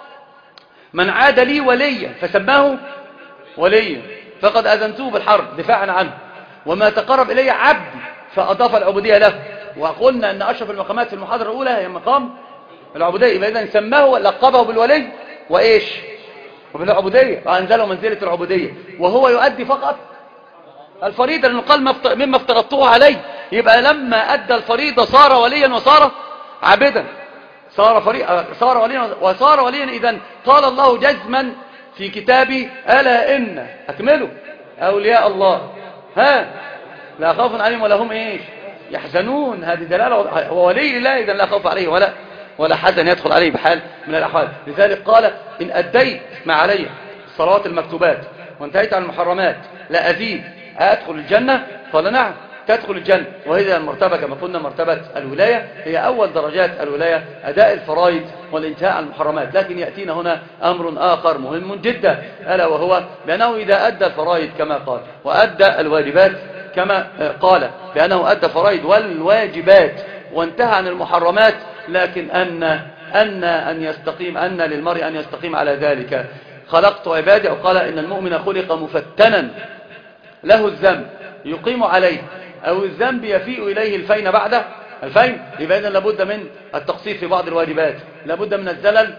من عاد لي وليا فسماه وليا فقد أذنته بالحرب دفاعا عنه، وما تقرب إلي عبدي فأضاف العبودية له. وقلنا أن أشرف المقامات في المحاضرة الأولى هي مقام العبودية، يبقى إذن سماه لقبه بالولي وإيش وبالعبودية، وأنزله منزلة العبودية، وهو يؤدي فقط الفريضة، لأنه قال مما افترضته عليه. يبقى لما أدى الفريضة صار وليا وصار عبدا، صار فريق صار وليا وصار وليا. إذن قال الله جزما في كتابي ألا إن أكملوا أولياء الله ها لا خوف عليهم ولا هم إيش يحزنون. هذه دلالة هو ولي الله، إذن لا خوف عليه ولا ولا حزن يدخل عليه بحال من الأحوال. لذلك قال إن أديت ما علي الصلوات المكتوبات وانتهيت عن المحرمات لا أزيد أدخل الجنة؟ قال نعم تدخل الجنة. وهذه المرتبة كما قلنا مرتبة الولاية، هي أول درجات الولاية أداء الفرائض والانتهاء عن المحرمات. لكن يأتينا هنا أمر آخر مهم جدا، ألا وهو بأنه إذا أدى الفرائض كما قال وأدى الواجبات كما قال، بأنه أدى الفرائض والواجبات وانتهى عن المحرمات، لكن أن أن أن يستقيم أن للمرء أن يستقيم على ذلك. خلقت عبادي، وقال إن المؤمن خلق مفتنا له الذنب يقيم عليه أو الذنب يفيء إليه الفين بعد الفين. يبقى إذن لابد من التقصير في بعض الواجبات، لابد من الزلل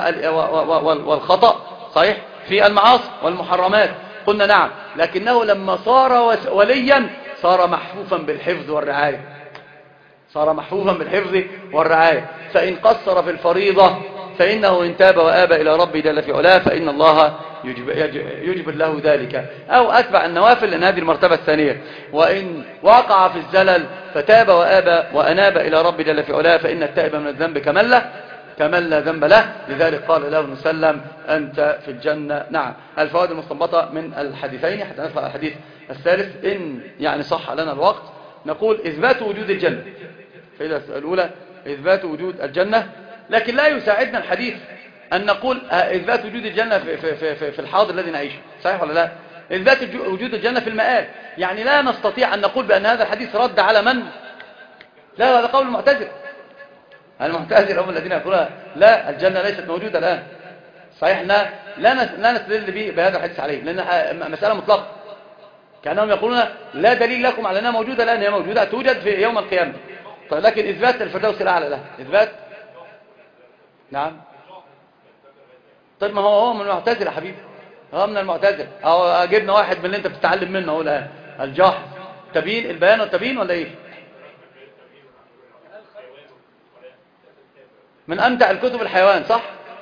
والخطأ صحيح في المعاصي والمحرمات. قلنا نعم، لكنه لما صار وليا صار محفوفا بالحفظ والرعاية، صار محفوفا بالحفظ والرعاية. فإن قصر في الفريضة فإنه إن تاب وآب إلى ربي جل في علاه فإن الله يجب, يجب له ذلك، أو أتبع النوافل، لأن هذه المرتبة الثانية. وإن وقع في الزلل فتاب وآب وأناب إلى ربي جل في علاه فإن التائب من الذنب كمن لا كمن لا ذنب له. لذلك قال له نسلم أنت في الجنة. نعم. الفوائد المستنبطة من الحديثين حتى ندخل على الحديث الثالث إن يعني صح لنا الوقت. نقول إثبات وجود الجنة، فإذا الأولى إثبات وجود الجنة، لكن لا يساعدنا الحديث أن نقول إثبات وجود الجنة في, في, في, في الحاضر الذي نعيشه، صحيح ولا لا؟ إثبات وجود الجنة في المآل، يعني لا نستطيع أن نقول بأن هذا الحديث رد على من؟ لا، هذا قول المعتزلة. المعتزلة هم الذين يقولون لا الجنة ليست موجودة الآن، صحيح لا لا نستدل به بهذا الحديث عليه، لأنها مسألة مطلقة، كأنهم يقولون لا دليل لكم على أنها موجودة الآن، هي موجودة توجد في يوم القيامة. طيب لكن إثبات الفردوس الأعلى له إثبات نعم. طيب ما هو هو من المعتزلة يا حبيبي، هو من المعتزلة. أو جبنا واحد من اللي أنت بتتعلم منه هو الآن الجاحظ، تبين البيان والتبين ولا إيه؟ من أمتع الكتب الحيوان صح؟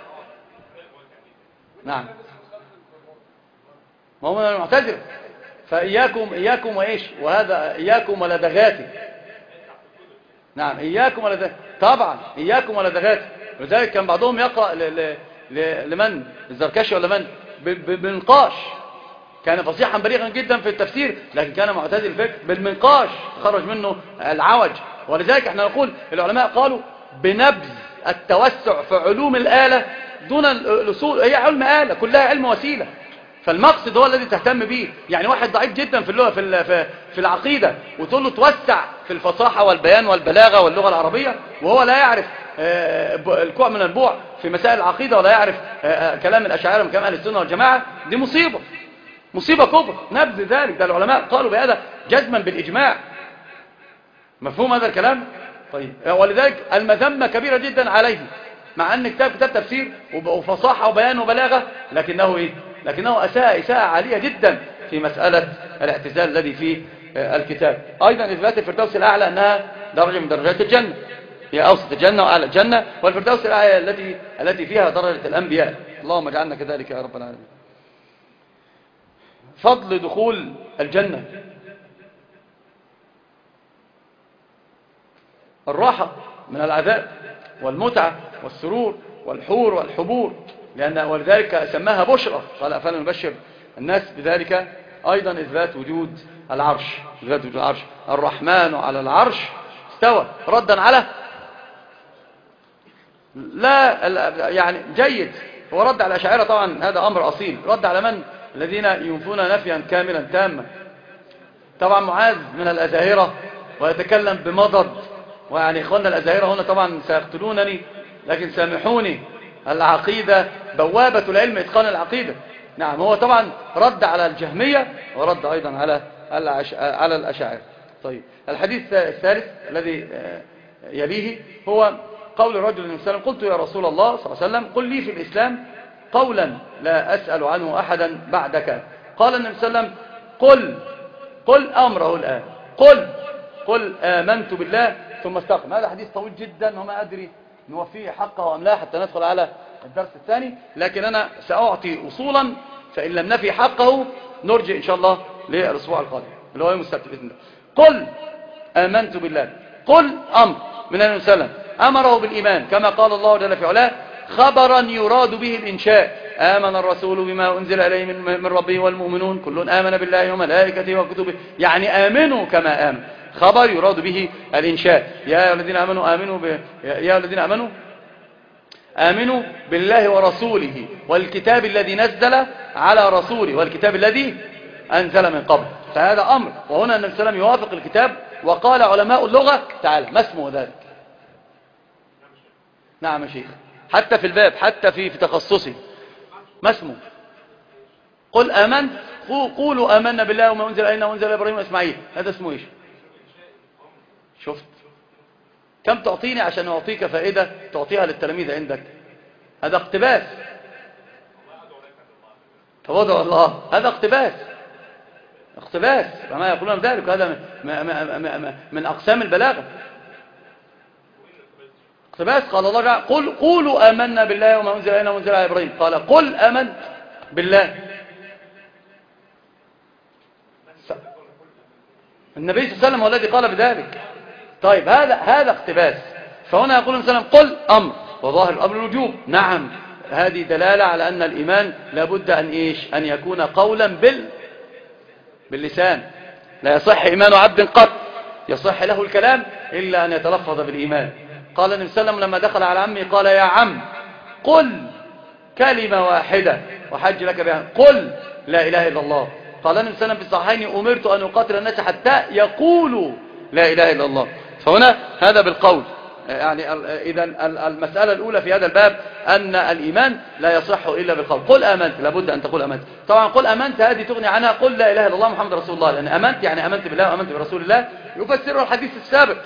نعم، ما هو من المعتزلة. فإياكم إياكم وإيش وهذا إياكم ولدغاتي. نعم إياكم ولدغاتي، طبعا إياكم ولدغاتي. ولذلك كان بعضهم يقرأ ل... ل... ل... لمن الزركشي ولا من بالمنقاش، كان فصيحا بليغا جدا في التفسير، لكن كان معتزل الفكر بالمنقاش خرج منه العوج. ولذلك احنا نقول العلماء قالوا بنبذ التوسع في علوم الآلة دون الأصول، هي علم آلة كلها علم وسيلة، فالمقصد هو الذي تهتم به. يعني واحد ضعيف جدا في اللغة في في العقيدة وتقول له توسع في الفصاحة والبيان والبلاغة واللغة العربية، وهو لا يعرف الكوع من البوع في مسائل العقيدة، ولا يعرف كلام الأشاعرة من كلام أهل السنة والجماعة، دي مصيبة مصيبة كبرى. نبذ ذلك، ده العلماء قالوا بهذا جزما بالإجماع. مفهوم هذا الكلام؟ طيب، ولذلك المذمة كبيرة جدا عليه، مع أن كتاب كتاب تفسير وفصاحة وبيان وبلاغة، لكنه إيه؟ لكنه أساء إساءة عالية جدا في مسألة الاعتزال الذي في الكتاب. أيضا إثبات الفردوس الأعلى أنها درجة من درجات الجنة، هي أوسط الجنة وأعلى الجنة، والفردوس الأعلى التي التي فيها درجة الأنبياء. اللهم اجعلنا كذلك يا رب العالمين. فضل دخول الجنة، الراحة من العذاب والمتعة والسرور والحور والحبور، لأن ولذلك سماها بشرى، قال فلنبشر الناس بذلك. أيضا إثبات وجود العرش، إثبات وجود العرش، الرحمن على العرش استوى، ردا على لا يعني جيد، هو رد على الأشاعرة طبعا، هذا أمر أصيل. رد على من؟ الذين ينفون نفيا كاملا تاما. طبعا معاذ من الأزاهرة ويتكلم بمضض. ويعني إخواننا الأزاهرة هنا طبعا سيقتلونني، لكن سامحوني، العقيدة بوابة العلم إتقان العقيدة. نعم، هو طبعا رد على الجهمية ورد أيضا على على الأشاعرة. طيب، الحديث الثالث الذي يليه هو قول رجل النبي صلى الله عليه وسلم: قلت يا رسول الله صلى الله عليه وسلم قل لي في الإسلام قولا لا أسأل عنه أحدا بعدك. قال النبي صلى الله عليه وسلم: قل قل أمره الآن، قل قل آمنت بالله ثم استقم. هذا حديث طويل جدا وما أدري نوفيه حقه أم لا حتى ندخل على الدرس الثاني، لكن أنا سأعطي أصولا، فإن لم نفي حقه نرجع إن شاء الله للأسبوع القادم اللي هو يوم السبت بإذن الله. قل آمنت بالله، قل أمر من النبي صلى الله عليه وسلم أمره بالإيمان كما قال الله جل في علاه، خبرا يراد به الإنشاء: آمن الرسول بما أنزل إليه من ربه والمؤمنون كل آمن بالله وملائكته وكتبه. يعني آمنوا كما آمن، خبر يراد به الإنشاء. يا أيها الذين آمنوا آمنوا ب... يا أيها الذين آمنوا آمنوا بالله ورسوله والكتاب الذي نزل على رسوله والكتاب الذي أنزل من قبل. فهذا أمر، وهنا النبي صلى الله عليه وسلم يوافق الكتاب. وقال علماء اللغة: تعالى ما اسمه ذلك؟ نعم يا شيخ، حتى في الباب، حتى في في تخصصي، ما اسمه؟ قل آمنت، قولوا آمنا بالله وما أنزل إلينا وأنزل إبراهيم وإسماعيل. هذا اسمه إيش؟ شفت كم تعطيني عشان أعطيك فائدة تعطيها للتلاميذ عندك؟ هذا اقتباس. تواضع الله، هذا اقتباس، اقتباس كما يقولون ذلك. هذا من أقسام البلاغة، اقتباس. قال الله تعالى: قل قولوا آمنا بالله وما أنزل إلينا وأنزل على إبراهيم. قال: قل آمنت بالله. النبي صلى الله عليه وسلم هو الذي قال بذلك. طيب، هذا هذا اقتباس. فهنا يقول النبي صلى الله عليه وسلم: قل أمر، وظاهر الأمر الوجوب. نعم، هذه دلالة على أن الإيمان لابد أن إيش؟ أن يكون قولا بال باللسان. لا يصح إيمان عبد قط يصح له الكلام إلا أن يتلفظ بالإيمان. قال النبي صلى الله عليه وسلم لما دخل على عمه قال: يا عم قل كلمة واحدة وحج لك بها، قل لا إله إلا الله. قال النبي صلى الله عليه وسلم في الصحيحين: أمرت أن أقاتل الناس حتى يقولوا لا إله إلا الله. فهنا هذا بالقول. يعني إذا المسألة الأولى في هذا الباب أن الإيمان لا يصح إلا بالقول. قل آمنت، لابد أن تقول آمنت. طبعا قل آمنت هذه تغني عنها قل لا إله إلا الله محمد رسول الله، لأن آمنت يعني آمنت بالله وآمنت برسول الله، يفسره الحديث السابق: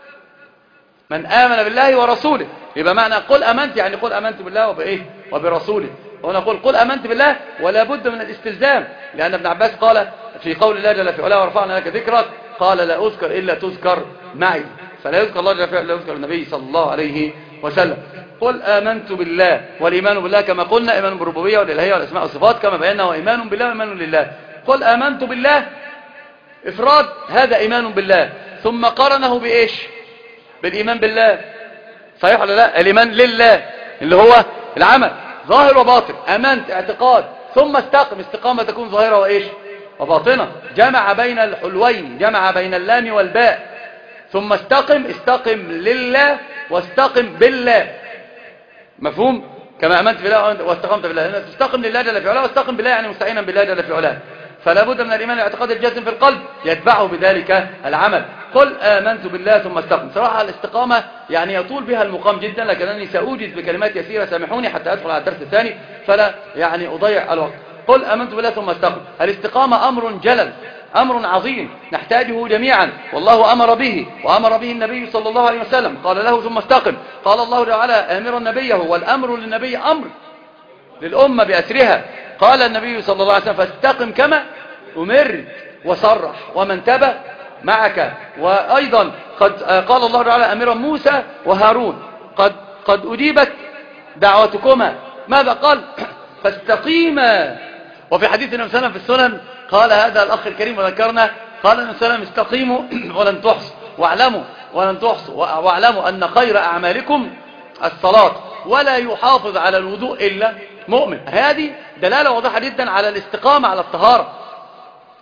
من آمن بالله ورسوله. يبقى معنى قل آمنت يعني قل آمنت بالله وبإيه وبرسوله. هنا قل قل آمنت بالله، ولا بد من الاستلزام، لأن ابن عباس قال في قول الله جل في علاه: ورفعنا لك ذكرك، قال: لا أذكر إلا تذكر معي. فلا يذكر الله جل في علاه، لا يذكر النبي صلى الله عليه وسلم. قل آمنت بالله، والإيمان بالله كما قلنا إيمان بالربوبية والإلهية والأسماء والصفات كما بينا، وإيمان بالله وإيمان لله. قل آمنت بالله إفراد، هذا إيمان بالله، ثم قرنه بإيش؟ بالإيمان بالله. صحيح ولا لا؟ الإيمان لله اللي هو العمل ظاهر وباطن. آمنت اعتقاد، ثم استقم، استقامة تكون ظاهرة وإيش وباطنة. جمع بين الحلوين، جمع بين اللام والباء. ثم استقم، استقم لله واستقم بالله. مفهوم؟ كما آمنت بالله واستقمت بالله. تستقم لله جل في علاه، واستقم بالله يعني مستعينا بالله جل في علاه. فلا بد من الإيمان الاعتقاد الجازم في القلب يتبعه بذلك العمل. قل آمنت بالله ثم استقم. صراحة الاستقامة يعني يطول بها المقام جدا، لكنني سأوجز بكلمات يسيرة، سامحوني حتى أدخل على الدرس الثاني فلا يعني أضيع الوقت. قل آمنت بالله ثم استقم. الاستقامة أمر جلل، أمر عظيم نحتاجه جميعا، والله أمر به، وأمر به النبي صلى الله عليه وسلم. قال له ثم استقم. قال الله تعالى آمرا نبيه، والأمر للنبي أمر للأمة بأسرها. قال النبي صلى الله عليه وسلم: فاستقم كما أمرت، وصرح: ومن تبع معك. وأيضا قد قال الله تعالى أمرا موسى وهارون: قد قد أجيبت دعوتكما. ماذا قال؟ فاستقيما. وفي حديث النبي صلى الله عليه وسلم في السنن قال هذا الأخ الكريم وذكرنا، قال النبي صلى الله عليه وسلم: استقيموا ولن تحصوا، واعلموا ولن تحصوا، واعلموا أن خير أعمالكم الصلاة، ولا يحافظ على الوضوء إلا مؤمن. هذه دلالة واضحة جدا على الاستقامة على الطهارة.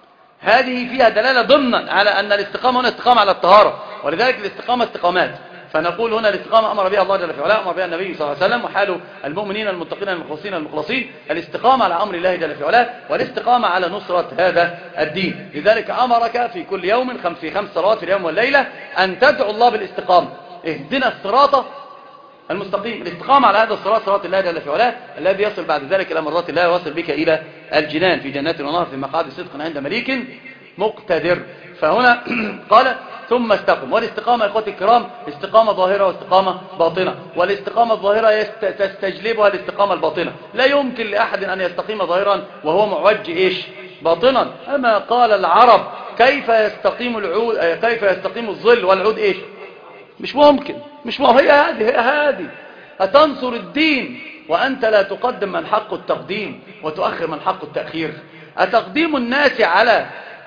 هذه فيها دلالة ضمنا على أن الاستقامة هنا استقامة على الطهارة، ولذلك الاستقامة استقامات. فنقول هنا الاستقامة أمر بها الله جل في علاه، أمر بها النبي صلى الله عليه وسلم، وحال المؤمنين المتقين المخلصين المخلصين الاستقامة على أمر الله جل في علاه، والاستقامة على نصرة هذا الدين. لذلك أمرك في كل يوم خمس في خمس صلوات في اليوم والليلة أن تدعو الله بالاستقامة. اهدنا الصراط المستقيم، الاستقامة على هذا الصراط، صراط الله جل في علاه، الذي يصل بعد ذلك إلى مرات الله ويصل بك إلى الجنان في جنات ونهر في مقعد صدق عند مليك مقتدر. فهنا قال ثم استقم. والاستقامة يا اخوتي الكرام استقامة ظاهرة واستقامة باطنة، والاستقامة الظاهرة يست... تستجلبها الاستقامة الباطنة. لا يمكن لأحد أن يستقيم ظاهرا وهو معوج إيش باطنا. أما قال العرب كيف يستقيم العود، كيف يستقيم الظل والعود إيش؟ مش ممكن، مش ممكن. هي هذه هي هذه هتنصر الدين وأنت لا تقدم من حق التقديم وتؤخر من حق التأخير. أتقديم الناس على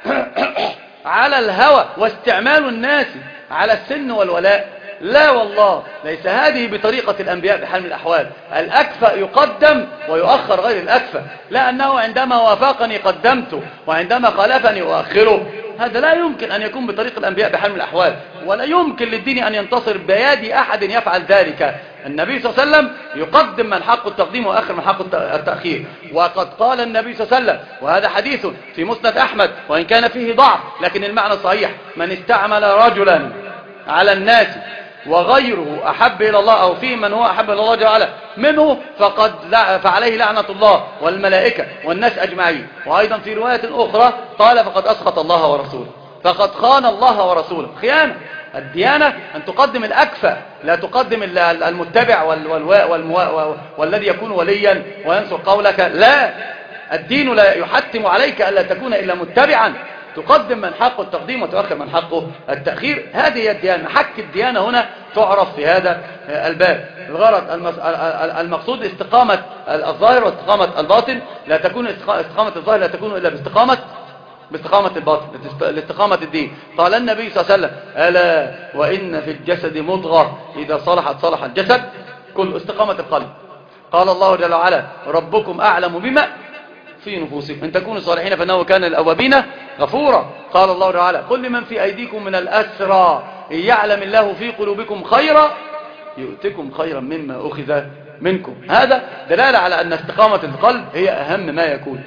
على الهوى واستعمال الناس على السن والولاء؟ لا والله، ليس هذه بطريقة الأنبياء بحال من الأحوال. الأكفأ يقدم ويؤخر غير الأكفأ، لأنه عندما وافقني قدمته وعندما خالفني أؤخره. هذا لا يمكن أن يكون بطريق الأنبياء بحال من الأحوال، ولا يمكن للدين أن ينتصر بيد أحد يفعل ذلك. النبي صلى الله عليه وسلم يقدم من حق التقديم وآخر من حق التأخير. وقد قال النبي صلى الله عليه وسلم، وهذا حديث في مسند أحمد وإن كان فيه ضعف لكن المعنى صحيح: من استعمل رجلا على الناس وغيره أحب إلى الله، أو في من هو أحب إلى الله جل منه، فقد فعليه لعنة الله والملائكة والناس أجمعين. وأيضا في رواية أخرى قال: فقد أسخط الله ورسوله، فقد خان الله ورسوله. خيانة. الديانة أن تقدم الأكفأ، لا تقدم المتبع والذي يكون وليا وينصر قولك. لا، الدين لا يحتم عليك ألا تكون إلا متبعا، تقدم من حقه التقديم وتؤخر من حقه التأخير. هذه هي الديانة. حق الديانة هنا تعرف في هذا الباب. الغرض المقصود استقامة الظاهر واستقامة الباطن. لا تكون استقامة الظاهر لا تكون إلا باستقامة باستقامة الباطن، لاستقامة الدين. قال النبي صلى الله عليه وسلم: ألا وإن في الجسد مضغة إذا صلحت صلح الجسد كل. استقامة القلب. قال الله جل وعلا: ربكم أعلم بما في نفوسكم إن تكونوا صالحين فإنه كان للأوابين غفورا. قال الله تعالى: قل لمن في أيديكم من الأسرى إن يعلم الله في قلوبكم خيرا يؤتكم خيرا مما أخذ منكم. هذا دلالة على أن استقامة القلب هي أهم ما يكون.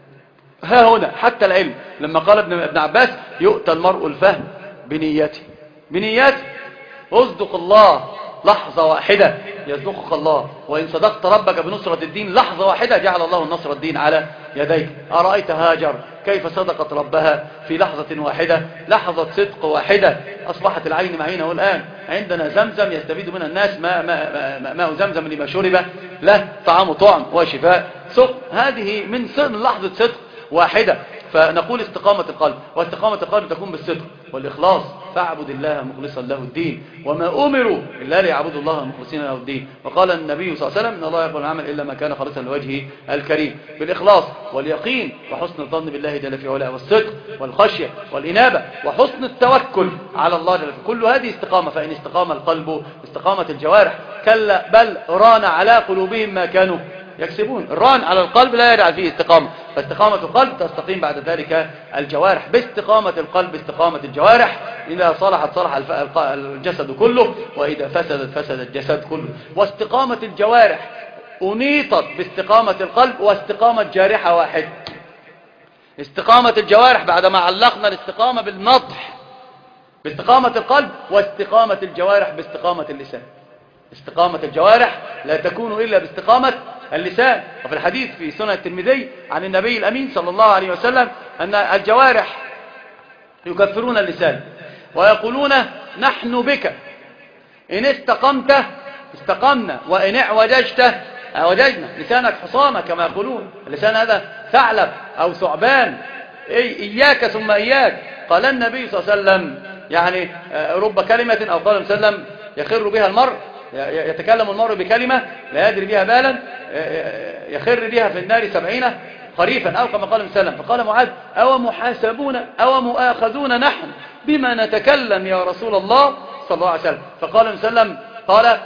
ها هنا حتى العلم، لما قال ابن عباس: يؤتى المرء الفهم بنيته. بنيته. اصدق الله لحظة واحدة يصدقك الله، وإن صدقت ربك بنصرة الدين لحظة واحدة جعل الله النصر الدين على يديك. أرأيت هاجر كيف صدقت ربها في لحظة واحدة، لحظة صدق واحدة، أصبحت العين معينة. والآن عندنا زمزم يستفيد منها الناس، ماء ما ما ما زمزم لما شرب له طعام طعم وشفاء سق. هذه من سن لحظة صدق واحدة. فنقول استقامة القلب، واستقامة القلب تكون بالصدق والإخلاص. فاعبد الله مخلصا له الدين وما أمروا إلا ليعبدوا الله مخلصين له الدين. وقال النبي صلى الله عليه وسلم: إن الله يقبل العمل إلا ما كان خالصا لوجهه الكريم. بالإخلاص واليقين وحسن الظن بالله جل في علاه، والصدق والخشية والإنابة وحسن التوكل على الله جل في علاه. كل هذه استقامة. فإن استقام القلب استقامت الجوارح. كلا بل ران على قلوبهم ما كانوا يكسبون. الران على القلب لا يدع فيه استقامة. فاستقامة القلب تستقيم بعد ذلك الجوارح. باستقامة القلب استقامة الجوارح. إذا صلحت صلح الجسد كله، وإذا فسدت فسد الجسد كله. واستقامة الجوارح أنيطت باستقامة القلب، واستقامة جارحة واحد. استقامة الجوارح بعدما علقنا الاستقامة بالنطح باستقامة القلب، واستقامة الجوارح باستقامة اللسان. استقامة الجوارح لا تكون إلا باستقامة اللسان. وفي الحديث في سنن الترمذي عن النبي الأمين صلى الله عليه وسلم أن الجوارح يكفرون اللسان ويقولون: نحن بك إن استقمت استقمنا وإن اعوججت اعوججنا. لسانك حصانة كما يقولون. اللسان هذا ثعلب أو ثعبان. إياك ثم إياك. قال النبي صلى الله عليه وسلم يعني رب كلمة، أو قال صلى الله عليه وسلم: يخر بها المرء، يتكلم المرء بكلمة لا يدري بها بالا يخر بها في النار سبعين خريفا، أو كما قال صلى الله عليه وسلم. فقال معاذ: أو محاسبون أو مؤاخذون نحن بما نتكلم يا رسول الله صلى الله عليه وسلم. فقال صلى الله عليه وسلم قال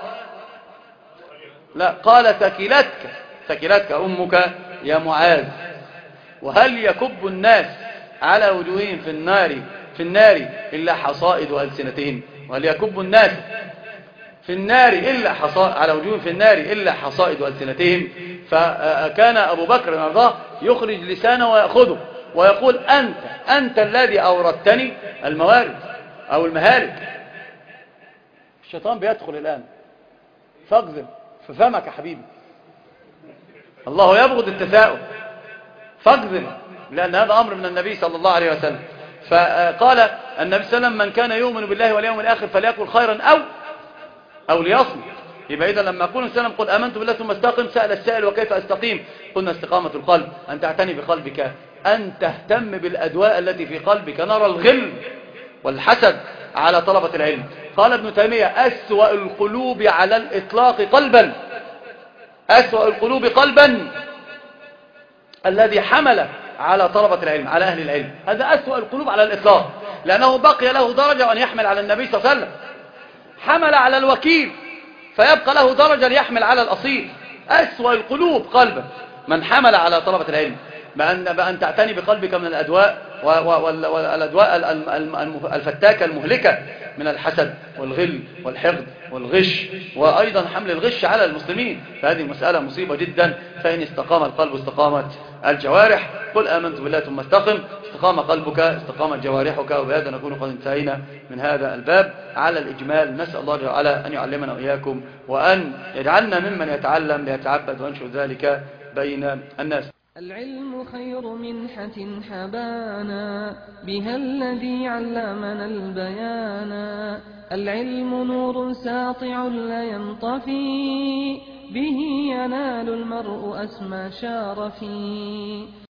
لا قال ثكلتك ثكلتك أمك يا معاذ. وهل يكب الناس على وجوههم في النار في النار إلا حصائد ألسنتهم؟ وهل يكب الناس في النار إلا حصائد على وجوه في النار إلا حصائد ألسنتهم. فكان أبو بكر رضاه يخرج لسانه ويأخذه ويقول أنت أنت الذي أوردتني الموارد أو المهارج. الشيطان بيدخل الآن فاقذف في فمك يا حبيبي. الله يبغض التثاؤب، فاقذف، لأن هذا أمر من النبي صلى الله عليه وسلم. فقال النبي صلى الله عليه وسلم من كان يؤمن بالله واليوم الآخر فليقل خيرا أو أو ليصمت. يبقى إذا لما يقول السلام قل آمنت بالله ثم استقم، سأل السائل وكيف أستقيم؟ قلنا استقامة القلب أن تعتني بقلبك، أن تهتم بالأدواء التي في قلبك. نرى الغل والحسد على طلبة العلم. قال ابن تيمية أسوأ القلوب على الإطلاق قلبا، أسوأ القلوب قلبا الذي حمل على طلبة العلم، على أهل العلم. هذا أسوأ القلوب على الإطلاق، لأنه بقي له درجة وأن يحمل على النبي صلى الله عليه وسلم. حمل على الوكيل فيبقى له درجة ليحمل على الأصيل. أسوأ القلوب قلبا من حمل على طلبة العلم، بأن, بأن تعتني بقلبك من الأدواء والأدواء الفتاكة المهلكة من الحسد والغل والحقد والغش، وأيضا حمل الغش على المسلمين. فهذه مسألة مصيبة جدا. فإن استقام القلب استقامت الجوارح. قل آمنت بالله ثم استقم، استقام قلبك استقامت جوارحك. وبهذا نكون قد انتهينا من هذا الباب على الإجمال. نسأل الله تعالى أن يعلمنا وإياكم وأن يجعلنا ممن يتعلم ليتعبد وينشر ذلك بين الناس. العلم خير منحة حبانا، بها الذي علمنا البيانا. العلم نور ساطع لا ينطفي، به ينال المرء أسمى شارفي.